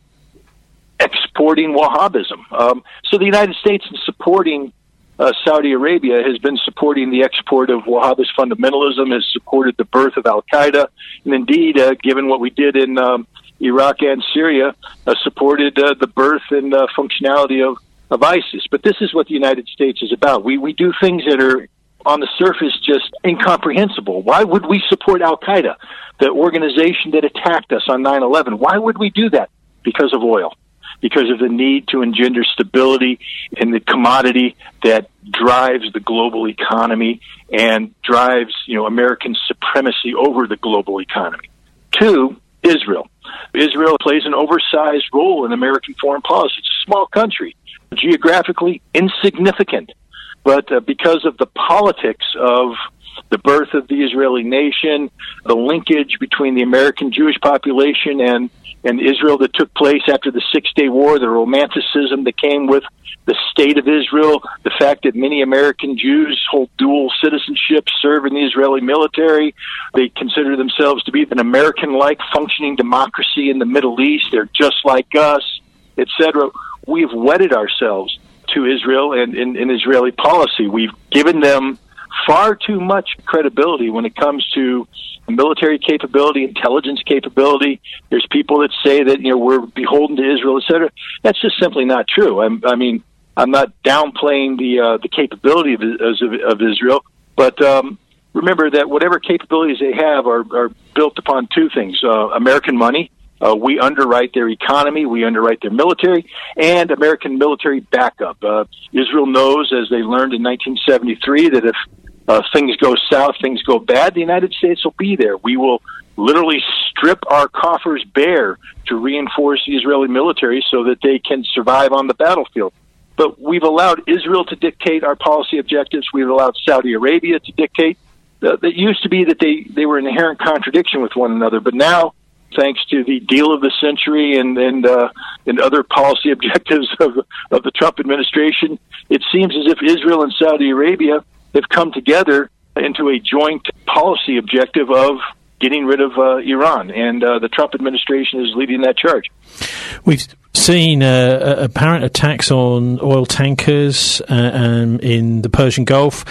exporting Wahhabism. Um, so the United States, in supporting uh, Saudi Arabia, has been supporting the export of Wahhabist fundamentalism, has supported the birth of Al Qaeda, and indeed, uh, given what we did in um, Iraq and Syria, uh, supported uh, the birth and uh, functionality of, of ISIS. But this is what the United States is about. We we do things that are on the surface just incomprehensible. Why would we support Al Qaeda, the organization that attacked us on nine eleven? Why would we do that? Because of oil. Because of the need to engender stability in the commodity that drives the global economy and drives, you know, American supremacy over the global economy. Two, Israel. Israel plays an oversized role in American foreign policy. It's a small country, geographically insignificant. But uh, because of the politics of the birth of the Israeli nation, the linkage between the American Jewish population and, and Israel that took place after the Six-Day War, the romanticism that came with the state of Israel, the fact that many American Jews hold dual citizenship, serve in the Israeli military, they consider themselves to be an American-like functioning democracy in the Middle East, they're just like us, et cetera. We've wedded ourselves to Israel and in, in Israeli policy. We've given them far too much credibility when it comes to military capability, intelligence capability. There's people that say that, you know, we're beholden to Israel, et cetera. That's just simply not true. I'm, I mean, I'm not downplaying the uh, the capability of, of, of Israel, but um, remember that whatever capabilities they have are, are built upon two things: uh, American money. Uh, we underwrite their economy, we underwrite their military, and American military backup. Uh, Israel knows, as they learned in nineteen seventy-three, that if uh, things go south, things go bad, the United States will be there. We will literally strip our coffers bare to reinforce the Israeli military so that they can survive on the battlefield. But we've allowed Israel to dictate our policy objectives. We've allowed Saudi Arabia to dictate. Uh, it used to be that they, they were in inherent contradiction with one another, but now, thanks to the deal of the century and and, uh, and other policy objectives of, of the Trump administration, it seems as if Israel and Saudi Arabia have come together into a joint policy objective of getting rid of uh, Iran, and uh, the Trump administration is leading that charge. We've seen uh, apparent attacks on oil tankers uh, um, in the Persian Gulf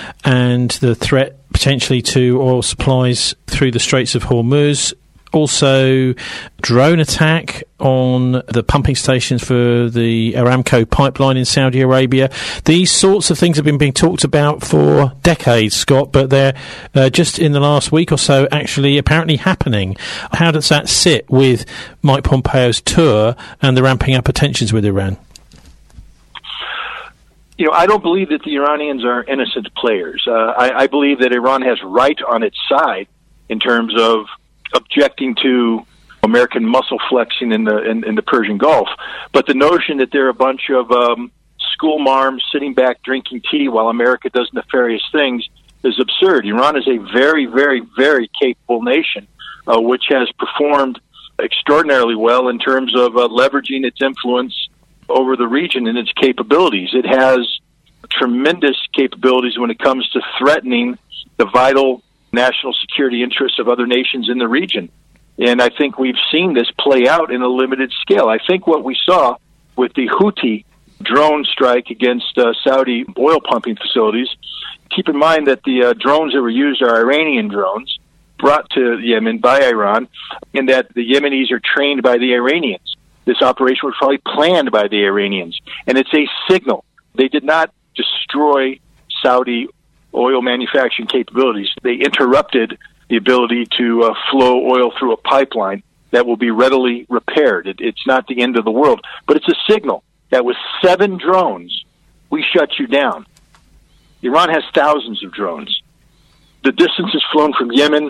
and the threat potentially to oil supplies through the Straits of Hormuz. Also, drone attack on the pumping stations for the Aramco pipeline in Saudi Arabia. These sorts of things have been being talked about for decades, Scott, but they're uh, just in the last week or so actually apparently happening. How does that sit with Mike Pompeo's tour and the ramping up of tensions with Iran? You know, I don't believe that the Iranians are innocent players. Uh, I, I believe that Iran has right on its side in terms of objecting to American muscle flexing in the in, in the Persian Gulf, but the notion that they're a bunch of um, school marms sitting back drinking tea while America does nefarious things is absurd. Iran is a very, very, very capable nation, uh, which has performed extraordinarily well in terms of uh, leveraging its influence over the region and its capabilities. It has tremendous capabilities when it comes to threatening the vital national security interests of other nations in the region. And I think we've seen this play out in a limited scale. I think what we saw with the Houthi drone strike against uh, Saudi oil pumping facilities. Keep in mind that the uh, drones that were used are Iranian drones brought to Yemen by Iran, and that the Yemenis are trained by the Iranians. This operation was probably planned by the Iranians, and it's a signal. They did not destroy Saudi oil manufacturing capabilities. They interrupted the ability to uh, flow oil through a pipeline that will be readily repaired. It, it's not the end of the world, but it's a signal that with seven drones, we shut you down. Iran has thousands of drones. The distances flown from Yemen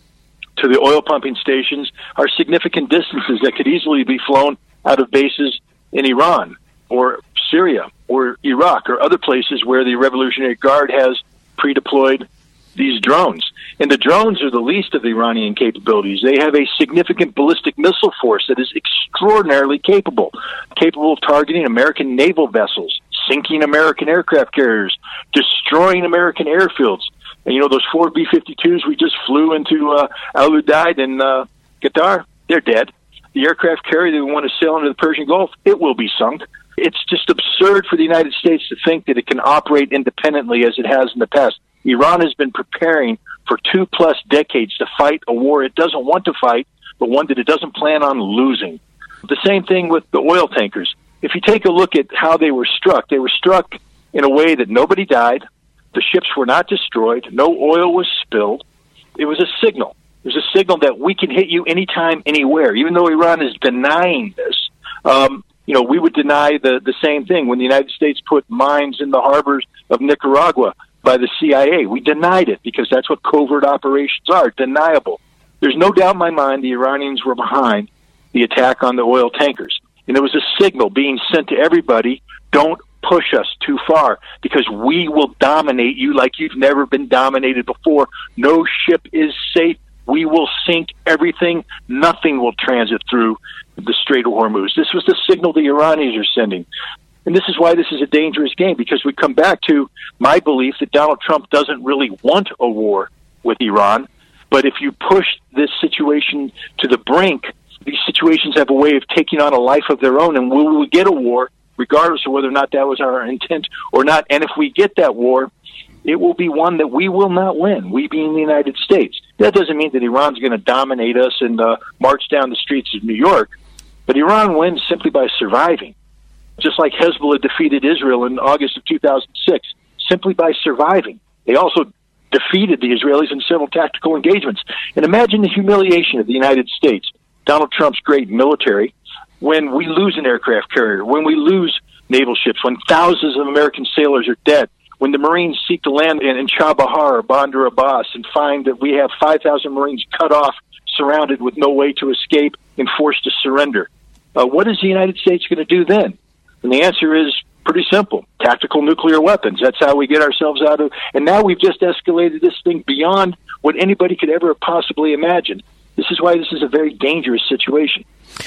to the oil pumping stations are significant distances that could easily be flown out of bases in Iran or Syria or Iraq or other places where the Revolutionary Guard has pre-deployed these drones. And the drones are the least of the Iranian capabilities. They have a significant ballistic missile force that is extraordinarily capable, capable of targeting American naval vessels, sinking American aircraft carriers, destroying American airfields. And, you know, those four B fifty-twos we just flew into uh, Al Udeid in uh, Qatar, they're dead. The aircraft carrier that we want to sail into the Persian Gulf, it will be sunk. It's just absurd for the United States to think that it can operate independently as it has in the past. Iran has been preparing for two-plus decades to fight a war it doesn't want to fight, but one that it doesn't plan on losing. The same thing with the oil tankers. If you take a look at how they were struck, they were struck in a way that nobody died, the ships were not destroyed, no oil was spilled. It was a signal. It was a signal that we can hit you anytime, anywhere. Even though Iran is denying this, um, you know, we would deny the, the same thing when the United States put mines in the harbors of Nicaragua by the C I A. We denied it because that's what covert operations are, deniable. There's no doubt in my mind the Iranians were behind the attack on the oil tankers. And it was a signal being sent to everybody, don't push us too far because we will dominate you like you've never been dominated before. No ship is safe. We will sink everything. Nothing will transit through the Strait of Hormuz. This was the signal the Iranians are sending. And this is why this is a dangerous game, because we come back to my belief that Donald Trump doesn't really want a war with Iran. But if you push this situation to the brink, these situations have a way of taking on a life of their own, and we will get a war, regardless of whether or not that was our intent or not. And if we get that war, it will be one that we will not win, we being the United States. That doesn't mean that Iran's going to dominate us and uh, march down the streets of New York, but Iran wins simply by surviving. Just like Hezbollah defeated Israel in August of two thousand six, simply by surviving. They also defeated the Israelis in several tactical engagements. And imagine the humiliation of the United States, Donald Trump's great military, when we lose an aircraft carrier, when we lose naval ships, when thousands of American sailors are dead, when the Marines seek to land in, in Chabahar or Bandar Abbas and find that we have five thousand Marines cut off, surrounded with no way to escape and forced to surrender. Uh, what is the United States going to do then? And the answer is pretty simple. Tactical nuclear weapons. That's how we get ourselves out of... And now we've just escalated this thing beyond what anybody could ever possibly imagine. This is why this is a very dangerous situation.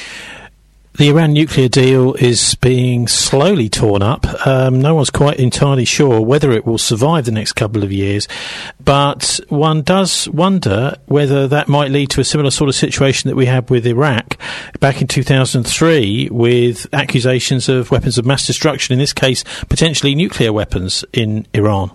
The Iran nuclear deal is being slowly torn up. Um, no one's quite entirely sure whether it will survive the next couple of years, but one does wonder whether that might lead to a similar sort of situation that we had with Iraq back in two thousand three, with accusations of weapons of mass destruction, in this case potentially nuclear weapons in Iran.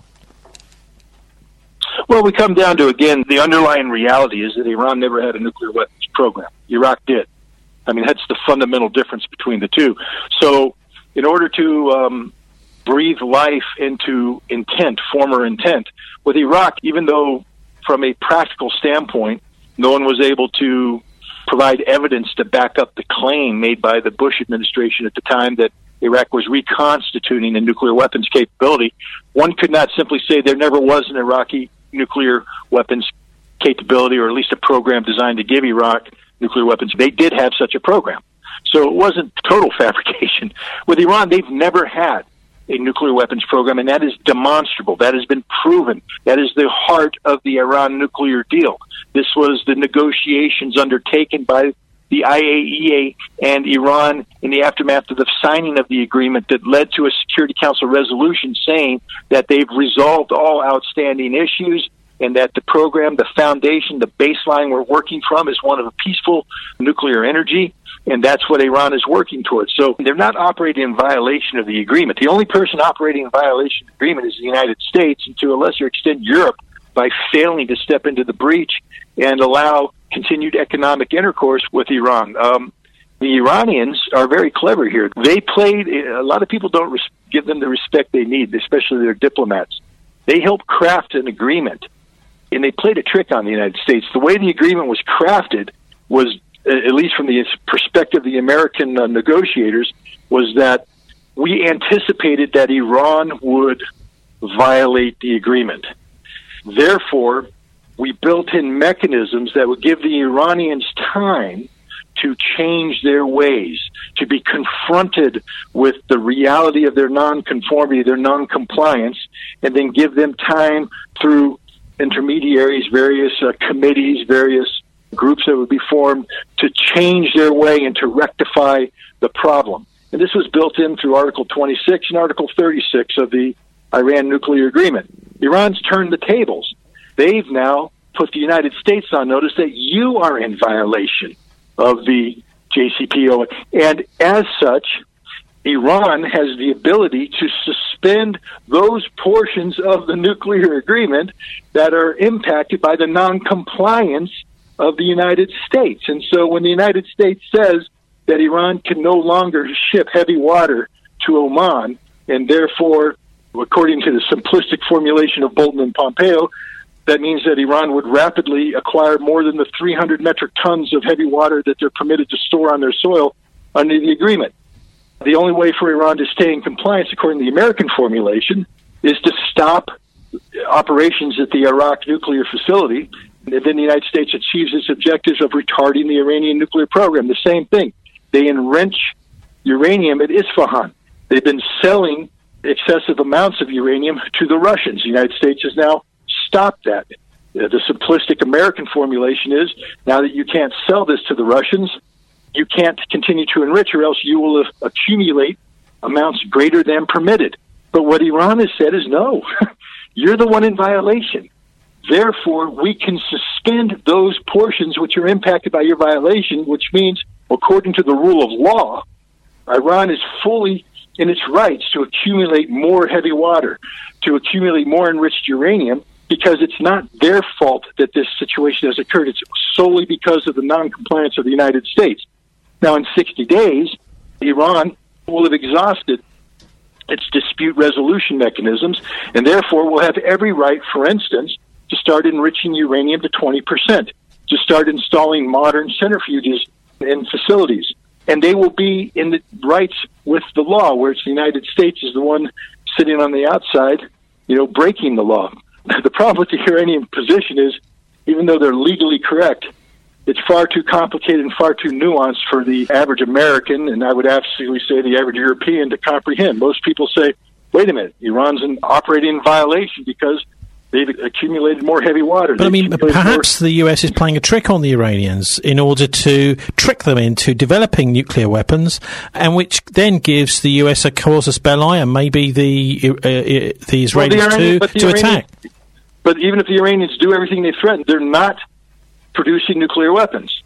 Well, we come down to, again, the underlying reality is that Iran never had a nuclear weapons program. Iraq did. I mean, that's the fundamental difference between the two. So in order to um, breathe life into intent, former intent, with Iraq, even though from a practical standpoint, no one was able to provide evidence to back up the claim made by the Bush administration at the time that Iraq was reconstituting a nuclear weapons capability, one could not simply say there never was an Iraqi nuclear weapons capability, or at least a program designed to give Iraq nuclear weapons. They did have such a program. So it wasn't total fabrication. With Iran, they've never had a nuclear weapons program, and that is demonstrable. That has been proven. That is the heart of the Iran nuclear deal. This was the negotiations undertaken by the I A E A and Iran in the aftermath of the signing of the agreement that led to a Security Council resolution saying that they've resolved all outstanding issues and that the program, the foundation, the baseline we're working from is one of peaceful nuclear energy, and that's what Iran is working towards. So they're not operating in violation of the agreement. The only person operating in violation of the agreement is the United States, and to a lesser extent Europe, by failing to step into the breach and allow continued economic intercourse with Iran. Um, the Iranians are very clever here. They played, a lot of people don't res- give them the respect they need, especially their diplomats. They helped craft an agreement, and they played a trick on the United States. The way the agreement was crafted was, at least from the perspective of the American uh, negotiators, was that we anticipated that Iran would violate the agreement. Therefore, we built in mechanisms that would give the Iranians time to change their ways, to be confronted with the reality of their nonconformity, their noncompliance, and then give them time through intermediaries, various uh, committees, various groups that would be formed to change their way and to rectify the problem. And this was built in through Article twenty-six and Article thirty-six of the Iran nuclear agreement. Iran's turned the tables. They've now put the United States on notice that you are in violation of the J C P O A. And as such, Iran has the ability to suspend those portions of the nuclear agreement that are impacted by the noncompliance of the United States. And so when the United States says that Iran can no longer ship heavy water to Oman, and therefore, according to the simplistic formulation of Bolton and Pompeo, that means that Iran would rapidly acquire more than the three hundred metric tons of heavy water that they're permitted to store on their soil under the agreement. The only way for Iran to stay in compliance, according to the American formulation, is to stop operations at the Arak nuclear facility, and then the United States achieves its objectives of retarding the Iranian nuclear program. The same thing. They enrich uranium at Isfahan. They've been selling excessive amounts of uranium to the Russians. The United States has now stopped that. Uh, the simplistic American formulation is, now that you can't sell this to the Russians, you can't continue to enrich, or else you will accumulate amounts greater than permitted. But what Iran has said is, no, you're the one in violation. Therefore, we can suspend those portions which are impacted by your violation, which means, according to the rule of law, Iran is fully in its rights to accumulate more heavy water, to accumulate more enriched uranium, because it's not their fault that this situation has occurred. It's solely because of the noncompliance of the United States. Now, in sixty days, Iran will have exhausted its dispute resolution mechanisms, and therefore will have every right, for instance, to start enriching uranium to twenty percent, to start installing modern centrifuges in facilities. And they will be in the rights with the law, where it's the United States is the one sitting on the outside, you know, breaking the law. The problem with the Iranian position is, even though they're legally correct, it's far too complicated and far too nuanced for the average American, and I would absolutely say the average European, to comprehend. Most people say, wait a minute, Iran's in operating violation because they've accumulated more heavy water. But I mean, perhaps more... the U S is playing a trick on the Iranians in order to trick them into developing nuclear weapons, and which then gives the U S a casus belli and maybe the uh, the Israelis well, the Iranian, to, to Iranian, attack. But even if the Iranians do everything they threaten, they're not producing nuclear weapons.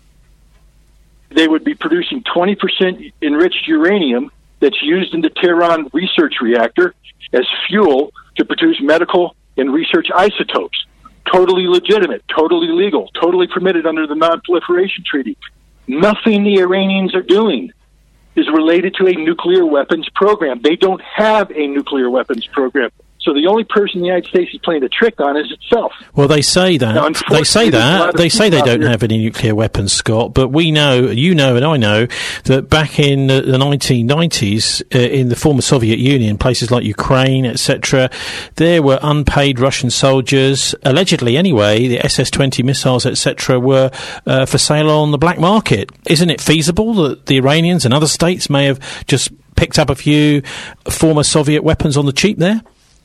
They would be producing twenty percent enriched uranium that's used in the Tehran research reactor as fuel to produce medical and research isotopes. Totally legitimate, totally legal, totally permitted under the Non-Proliferation Treaty. Nothing the Iranians are doing is related to a nuclear weapons program. They don't have a nuclear weapons program. So the only person the United States is playing a trick on is itself. Well, they say that. Now, they say that. They say they don't have any nuclear weapons, Scott. But we know, you know, and I know that back in uh, the nineteen nineties, uh, in the former Soviet Union, places like Ukraine, et cetera, there were unpaid Russian soldiers, allegedly anyway. The S S twenty missiles, et cetera, were uh, for sale on the black market. Isn't it feasible that the Iranians and other states may have just picked up a few former Soviet weapons on the cheap there?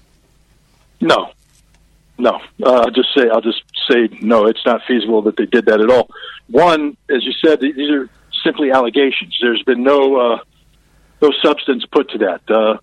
No, no. Uh, I'll just say I'll just say no. It's not feasible that they did that at all. One, as you said, these are simply allegations. There's been no uh, no substance put to that. Uh,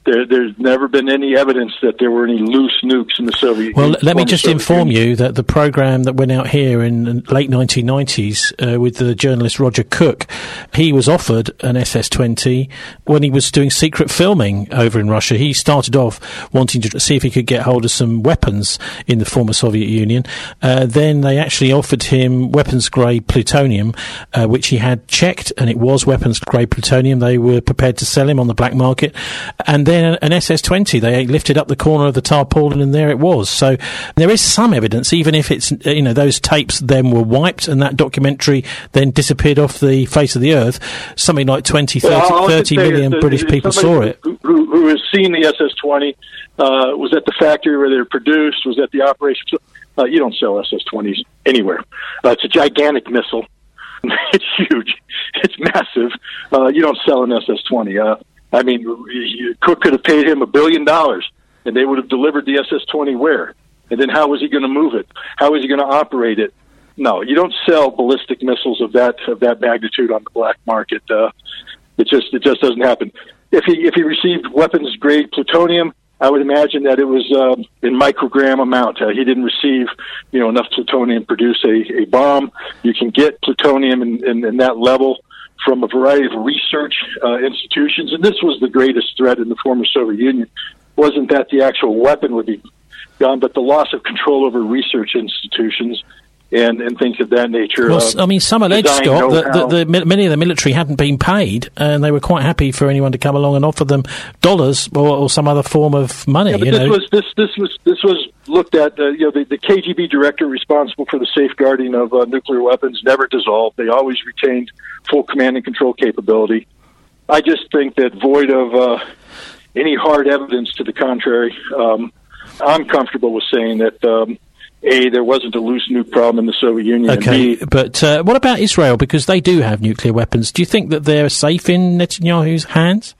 There, there's never been any evidence that there were any loose nukes in the Soviet Well, Union. let me just Soviet inform Union. you that the program that went out here in the late nineteen nineties uh, with the journalist Roger Cook, he was offered an S S twenty when he was doing secret filming over in Russia. He started off wanting to see if he could get hold of some weapons in the former Soviet Union. Uh, then they actually offered him weapons-grade plutonium, uh, which he had checked, and it was weapons-grade plutonium. They were prepared to sell him on the black market. And then an S S twenty, they lifted up the corner of the tarpaulin and there it was. So there is some evidence, even if it's, you know, those tapes then were wiped and that documentary then disappeared off the face of the earth. Something like twenty, thirty, well, all I thirty can say million is that British people saw it. Who, who, who has seen the S S twenty, uh, was at the factory where they were produced, was at the operation. Uh, you don't sell S S twenties anywhere. Uh, it's a gigantic missile. It's huge. It's massive. Uh, you don't sell an S S twenty. Uh, I mean, Cook could have paid him a billion dollars, and they would have delivered the S S twenty where? And then how was he going to move it? How was he going to operate it? No, you don't sell ballistic missiles of that of that magnitude on the black market. Uh, it just it just doesn't happen. If he if he received weapons grade plutonium, I would imagine that it was uh, in microgram amount. Uh, he didn't receive, you know, enough plutonium to produce a, a bomb. You can get plutonium in, in, in that level from a variety of research uh, institutions, and this was the greatest threat in the former Soviet Union. Wasn't that the actual weapon would be gone, but the loss of control over research institutions and, and things of that nature. Well, uh, I mean, some allege, design Scott, that, know-how. that the, many of the military hadn't been paid, and they were quite happy for anyone to come along and offer them dollars or, or some other form of money. Yeah, but you this know, was this this was this was looked at. Uh, you know, the, the K G B director responsible for the safeguarding of uh, nuclear weapons never dissolved. They always retained full command and control capability. I just think that void of uh, any hard evidence to the contrary, um, I'm comfortable with saying that. Um, A, there wasn't a loose nuke problem in the Soviet Union. okay, and B, but uh, what about Israel? Because they do have nuclear weapons. Do you think that they're safe in Netanyahu's hands?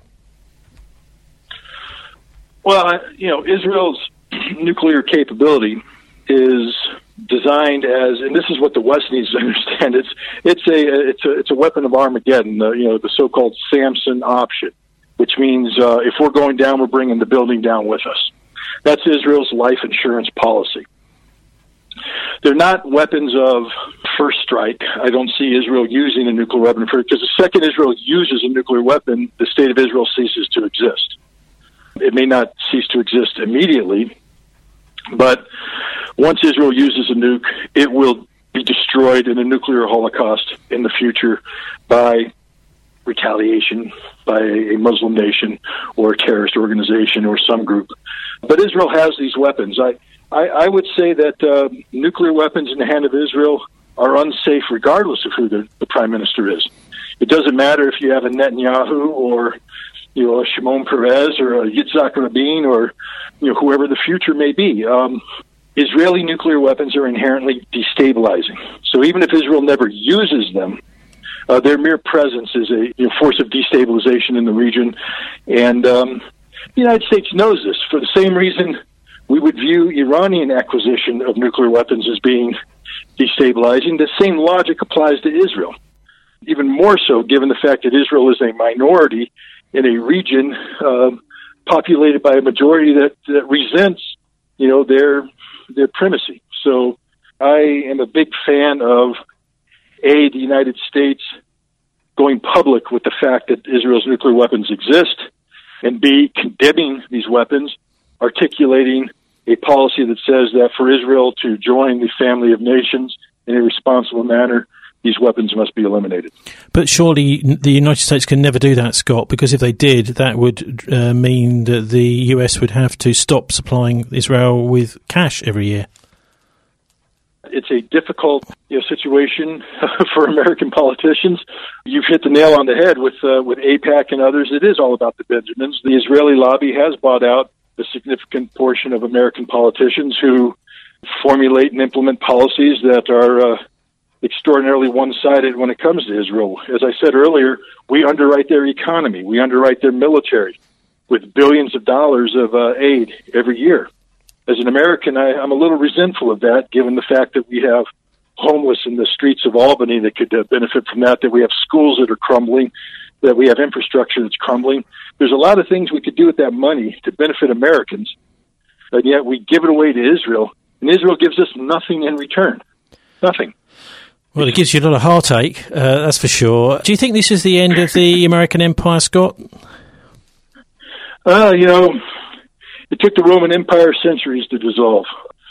well, I- you know, Israel's nuclear capability is designed as, and this is what the West needs to understand. It's it's a it's a it's a weapon of Armageddon. Uh, you know, the so-called Samson option, which means uh, if we're going down, we're bringing the building down with us. That's Israel's life insurance policy. They're not weapons of first strike. I don't see Israel using a nuclear weapon for because the second Israel uses a nuclear weapon, the state of Israel ceases to exist. It may not cease to exist immediately, but once Israel uses a nuke, it will be destroyed in a nuclear holocaust in the future by retaliation by a Muslim nation or a terrorist organization or some group. But Israel has these weapons. I I, I would say that uh, nuclear weapons in the hand of Israel are unsafe regardless of who the, the prime minister is. It doesn't matter if you have a Netanyahu or, you know, a Shimon Peres or a Yitzhak Rabin or, you know, whoever the future may be. Um, Israeli nuclear weapons are inherently destabilizing. So even if Israel never uses them, uh, their mere presence is a you know, force of destabilization in the region. And um, the United States knows this. For the same reason, we would view Iranian acquisition of nuclear weapons as being destabilizing. The same logic applies to Israel, even more so given the fact that Israel is a minority in a region uh, populated by a majority that, that resents, you know, their their primacy. So I am a big fan of, A, the United States going public with the fact that Israel's nuclear weapons exist, and B, condemning these weapons, articulating a policy that says that for Israel to join the family of nations in a responsible manner, these weapons must be eliminated. But surely the United States can never do that, Scott, because if they did, that would uh, mean that the U S would have to stop supplying Israel with cash every year. It's a difficult you know, situation for American politicians. You've hit the nail on the head with uh, with AIPAC and others. It is all about the Benjamins. The Israeli lobby has bought out a significant portion of American politicians who formulate and implement policies that are uh, extraordinarily one-sided when it comes to Israel. As I said earlier, we underwrite their economy. We underwrite their military with billions of dollars of uh, aid every year. As an American, I, I'm a little resentful of that, given the fact that we have homeless in the streets of Albany that could uh, benefit from that, that we have schools that are crumbling, that we have infrastructure that's crumbling. There's a lot of things we could do with that money to benefit Americans, and yet we give it away to Israel, and Israel gives us nothing in return. Nothing. Well, it gives you a lot of heartache, uh, that's for sure. Do you think this is the end of the American empire, Scott? Uh, you know, it took the Roman Empire centuries to dissolve.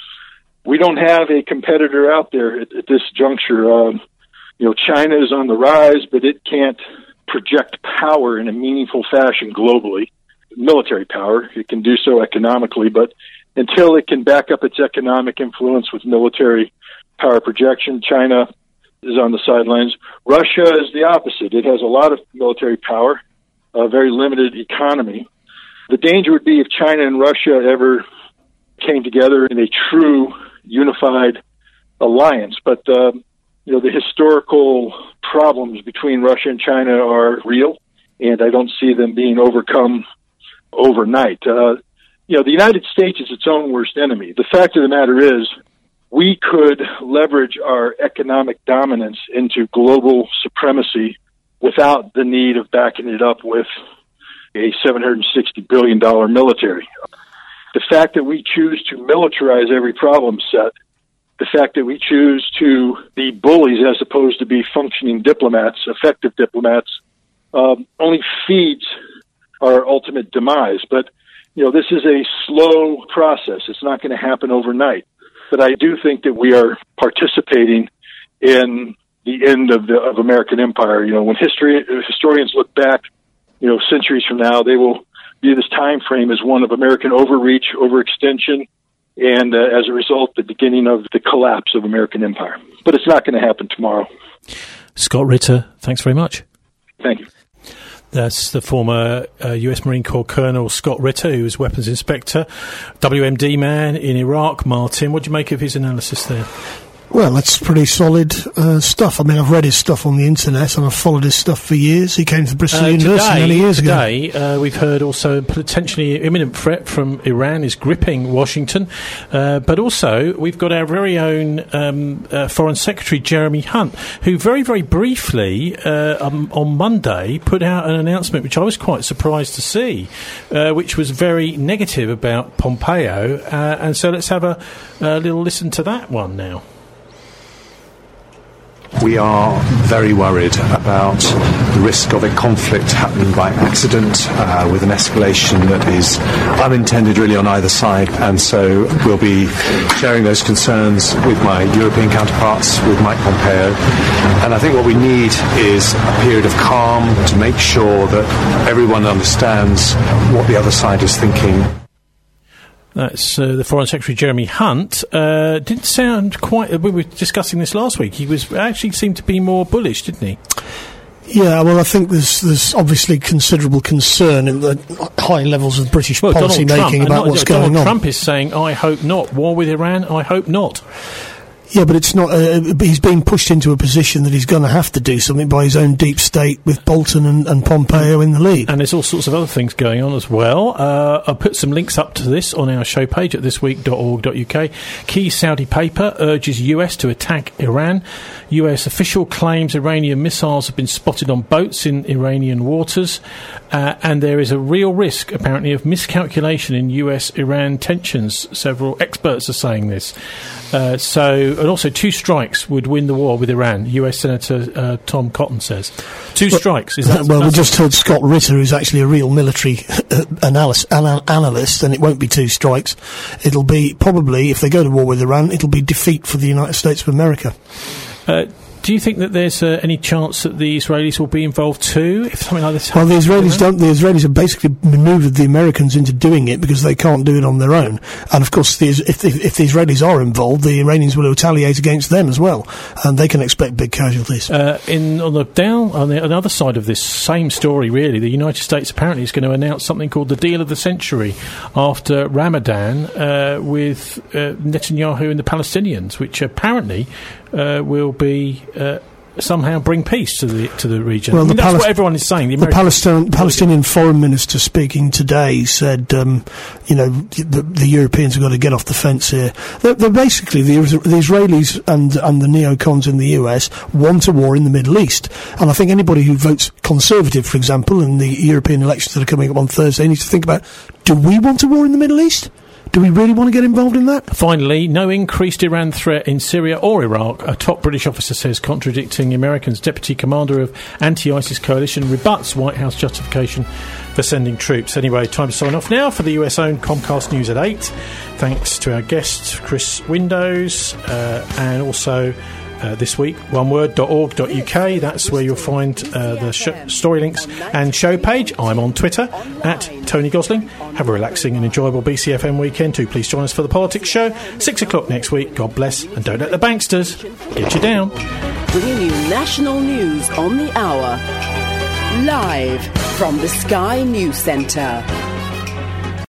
We don't have a competitor out there at, at this juncture. Um, you know, China is on the rise, but it can't project power in a meaningful fashion globally. Military power, it can do so economically, but until it can back up its economic influence with military power projection, China is on the sidelines. Russia is the opposite. It has a lot of military power, a very limited economy. The danger would be if China and Russia ever came together in a true unified alliance. But, uh, you know, the historical problems between Russia and China are real, and I don't see them being overcome overnight. Uh, you know, the United States is its own worst enemy. The fact of the matter is, we could leverage our economic dominance into global supremacy without the need of backing it up with a seven hundred sixty billion dollars military. The fact that we choose to militarize every problem set, the fact that we choose to be bullies as opposed to be functioning diplomats, effective diplomats, um, only feeds our ultimate demise. But, you know, this is a slow process. It's not going to happen overnight. But I do think that we are participating in the end of the of American empire. You know, when history historians look back, you know, centuries from now, they will view this time frame as one of American overreach, overextension, and uh, as a result, the beginning of the collapse of American empire. But it's not going to happen tomorrow. Scott Ritter, thanks very much. Thank you. That's the former uh, U S Marine Corps Colonel Scott Ritter, who was weapons inspector, W M D man in Iraq. Martin, what do you make of his analysis there? Well, that's pretty solid uh, stuff. I mean, I've read his stuff on the internet and I've followed his stuff for years. He came to Bristol uh, University today, many years today, ago. Today, uh, we've heard also a potentially imminent threat from Iran is gripping Washington. Uh, but also, we've got our very own um, uh, Foreign Secretary, Jeremy Hunt, who very, very briefly uh, um, on Monday put out an announcement, which I was quite surprised to see, uh, which was very negative about Pompeo. Uh, and so let's have a, a little listen to that one now. We are very worried about the risk of a conflict happening by accident, uh, with an escalation that is unintended really on either side, and so we'll be sharing those concerns with my European counterparts, with Mike Pompeo, and I think what we need is a period of calm to make sure that everyone understands what the other side is thinking. That's uh, the Foreign Secretary, Jeremy Hunt. Uh, didn't sound quite... Uh, we were discussing this last week. He was actually seemed to be more bullish, didn't he? Yeah, well, I think there's there's obviously considerable concern in the high levels of British well, policy making about what's Donald going on. Trump is saying, I hope not. War with Iran, I hope not. Yeah, but it's not. Uh, he's being pushed into a position that he's going to have to do something by his own deep state with Bolton and, and Pompeo in the lead. And there's all sorts of other things going on as well. Uh, I'll put some links up to this on our show page at this week dot org dot U K. Key Saudi paper urges U S to attack Iran. U S official claims Iranian missiles have been spotted on boats in Iranian waters. Uh, and there is a real risk, apparently, of miscalculation in U S Iran tensions. Several experts are saying this. Uh, so, and also two strikes would win the war with Iran, U S Senator uh, Tom Cotton says. Two well, strikes. Is that, well, we just heard Scott Ritter, who's actually a real military analyst, anal- analyst, and it won't be two strikes. It'll be, probably, if they go to war with Iran, it'll be defeat for the United States of America. Uh, do you think that there's uh, any chance that the Israelis will be involved too, if something like this Well, happens? the Israelis don't. The Israelis have basically manoeuvred the Americans into doing it because they can't do it on their own. And of course, the, if, the, if the Israelis are involved, the Iranians will retaliate against them as well, and they can expect big casualties. Uh, in on the down on the, on the other side of this same story, really, the United States apparently is going to announce something called the Deal of the Century after Ramadan uh, with uh, Netanyahu and the Palestinians, which apparently uh, will be. Uh, somehow bring peace to the to the region. Well, I mean, the that's Palis- what everyone is saying. The, the Palestinian, Palestinian foreign minister speaking today said, um, you know, the, the Europeans have got to get off the fence here. They're, they're basically, the, the Israelis and, and the neocons in the U S want a war in the Middle East. And I think anybody who votes Conservative, for example, in the European elections that are coming up on Thursday needs to think about, do we want a war in the Middle East? Do we really want to get involved in that? Finally, no increased Iran threat in Syria or Iraq. A top British officer says, contradicting Americans. Deputy commander of anti-ISIS coalition rebuts White House justification for sending troops. Anyway, time to sign off now for the U S-owned Comcast News at eight. Thanks to our guest, Chris Windows, uh, and also... Uh, this week, one word dot org dot U K. That's where you'll find uh, the sh- story links and show page. I'm on Twitter, at Tony Gosling. Have a relaxing and enjoyable B C F M weekend too. Please join us for the Politics Show, six o'clock next week. God bless, and don't let the banksters get you down. Bringing you national news on the hour. Live from the Sky News Centre.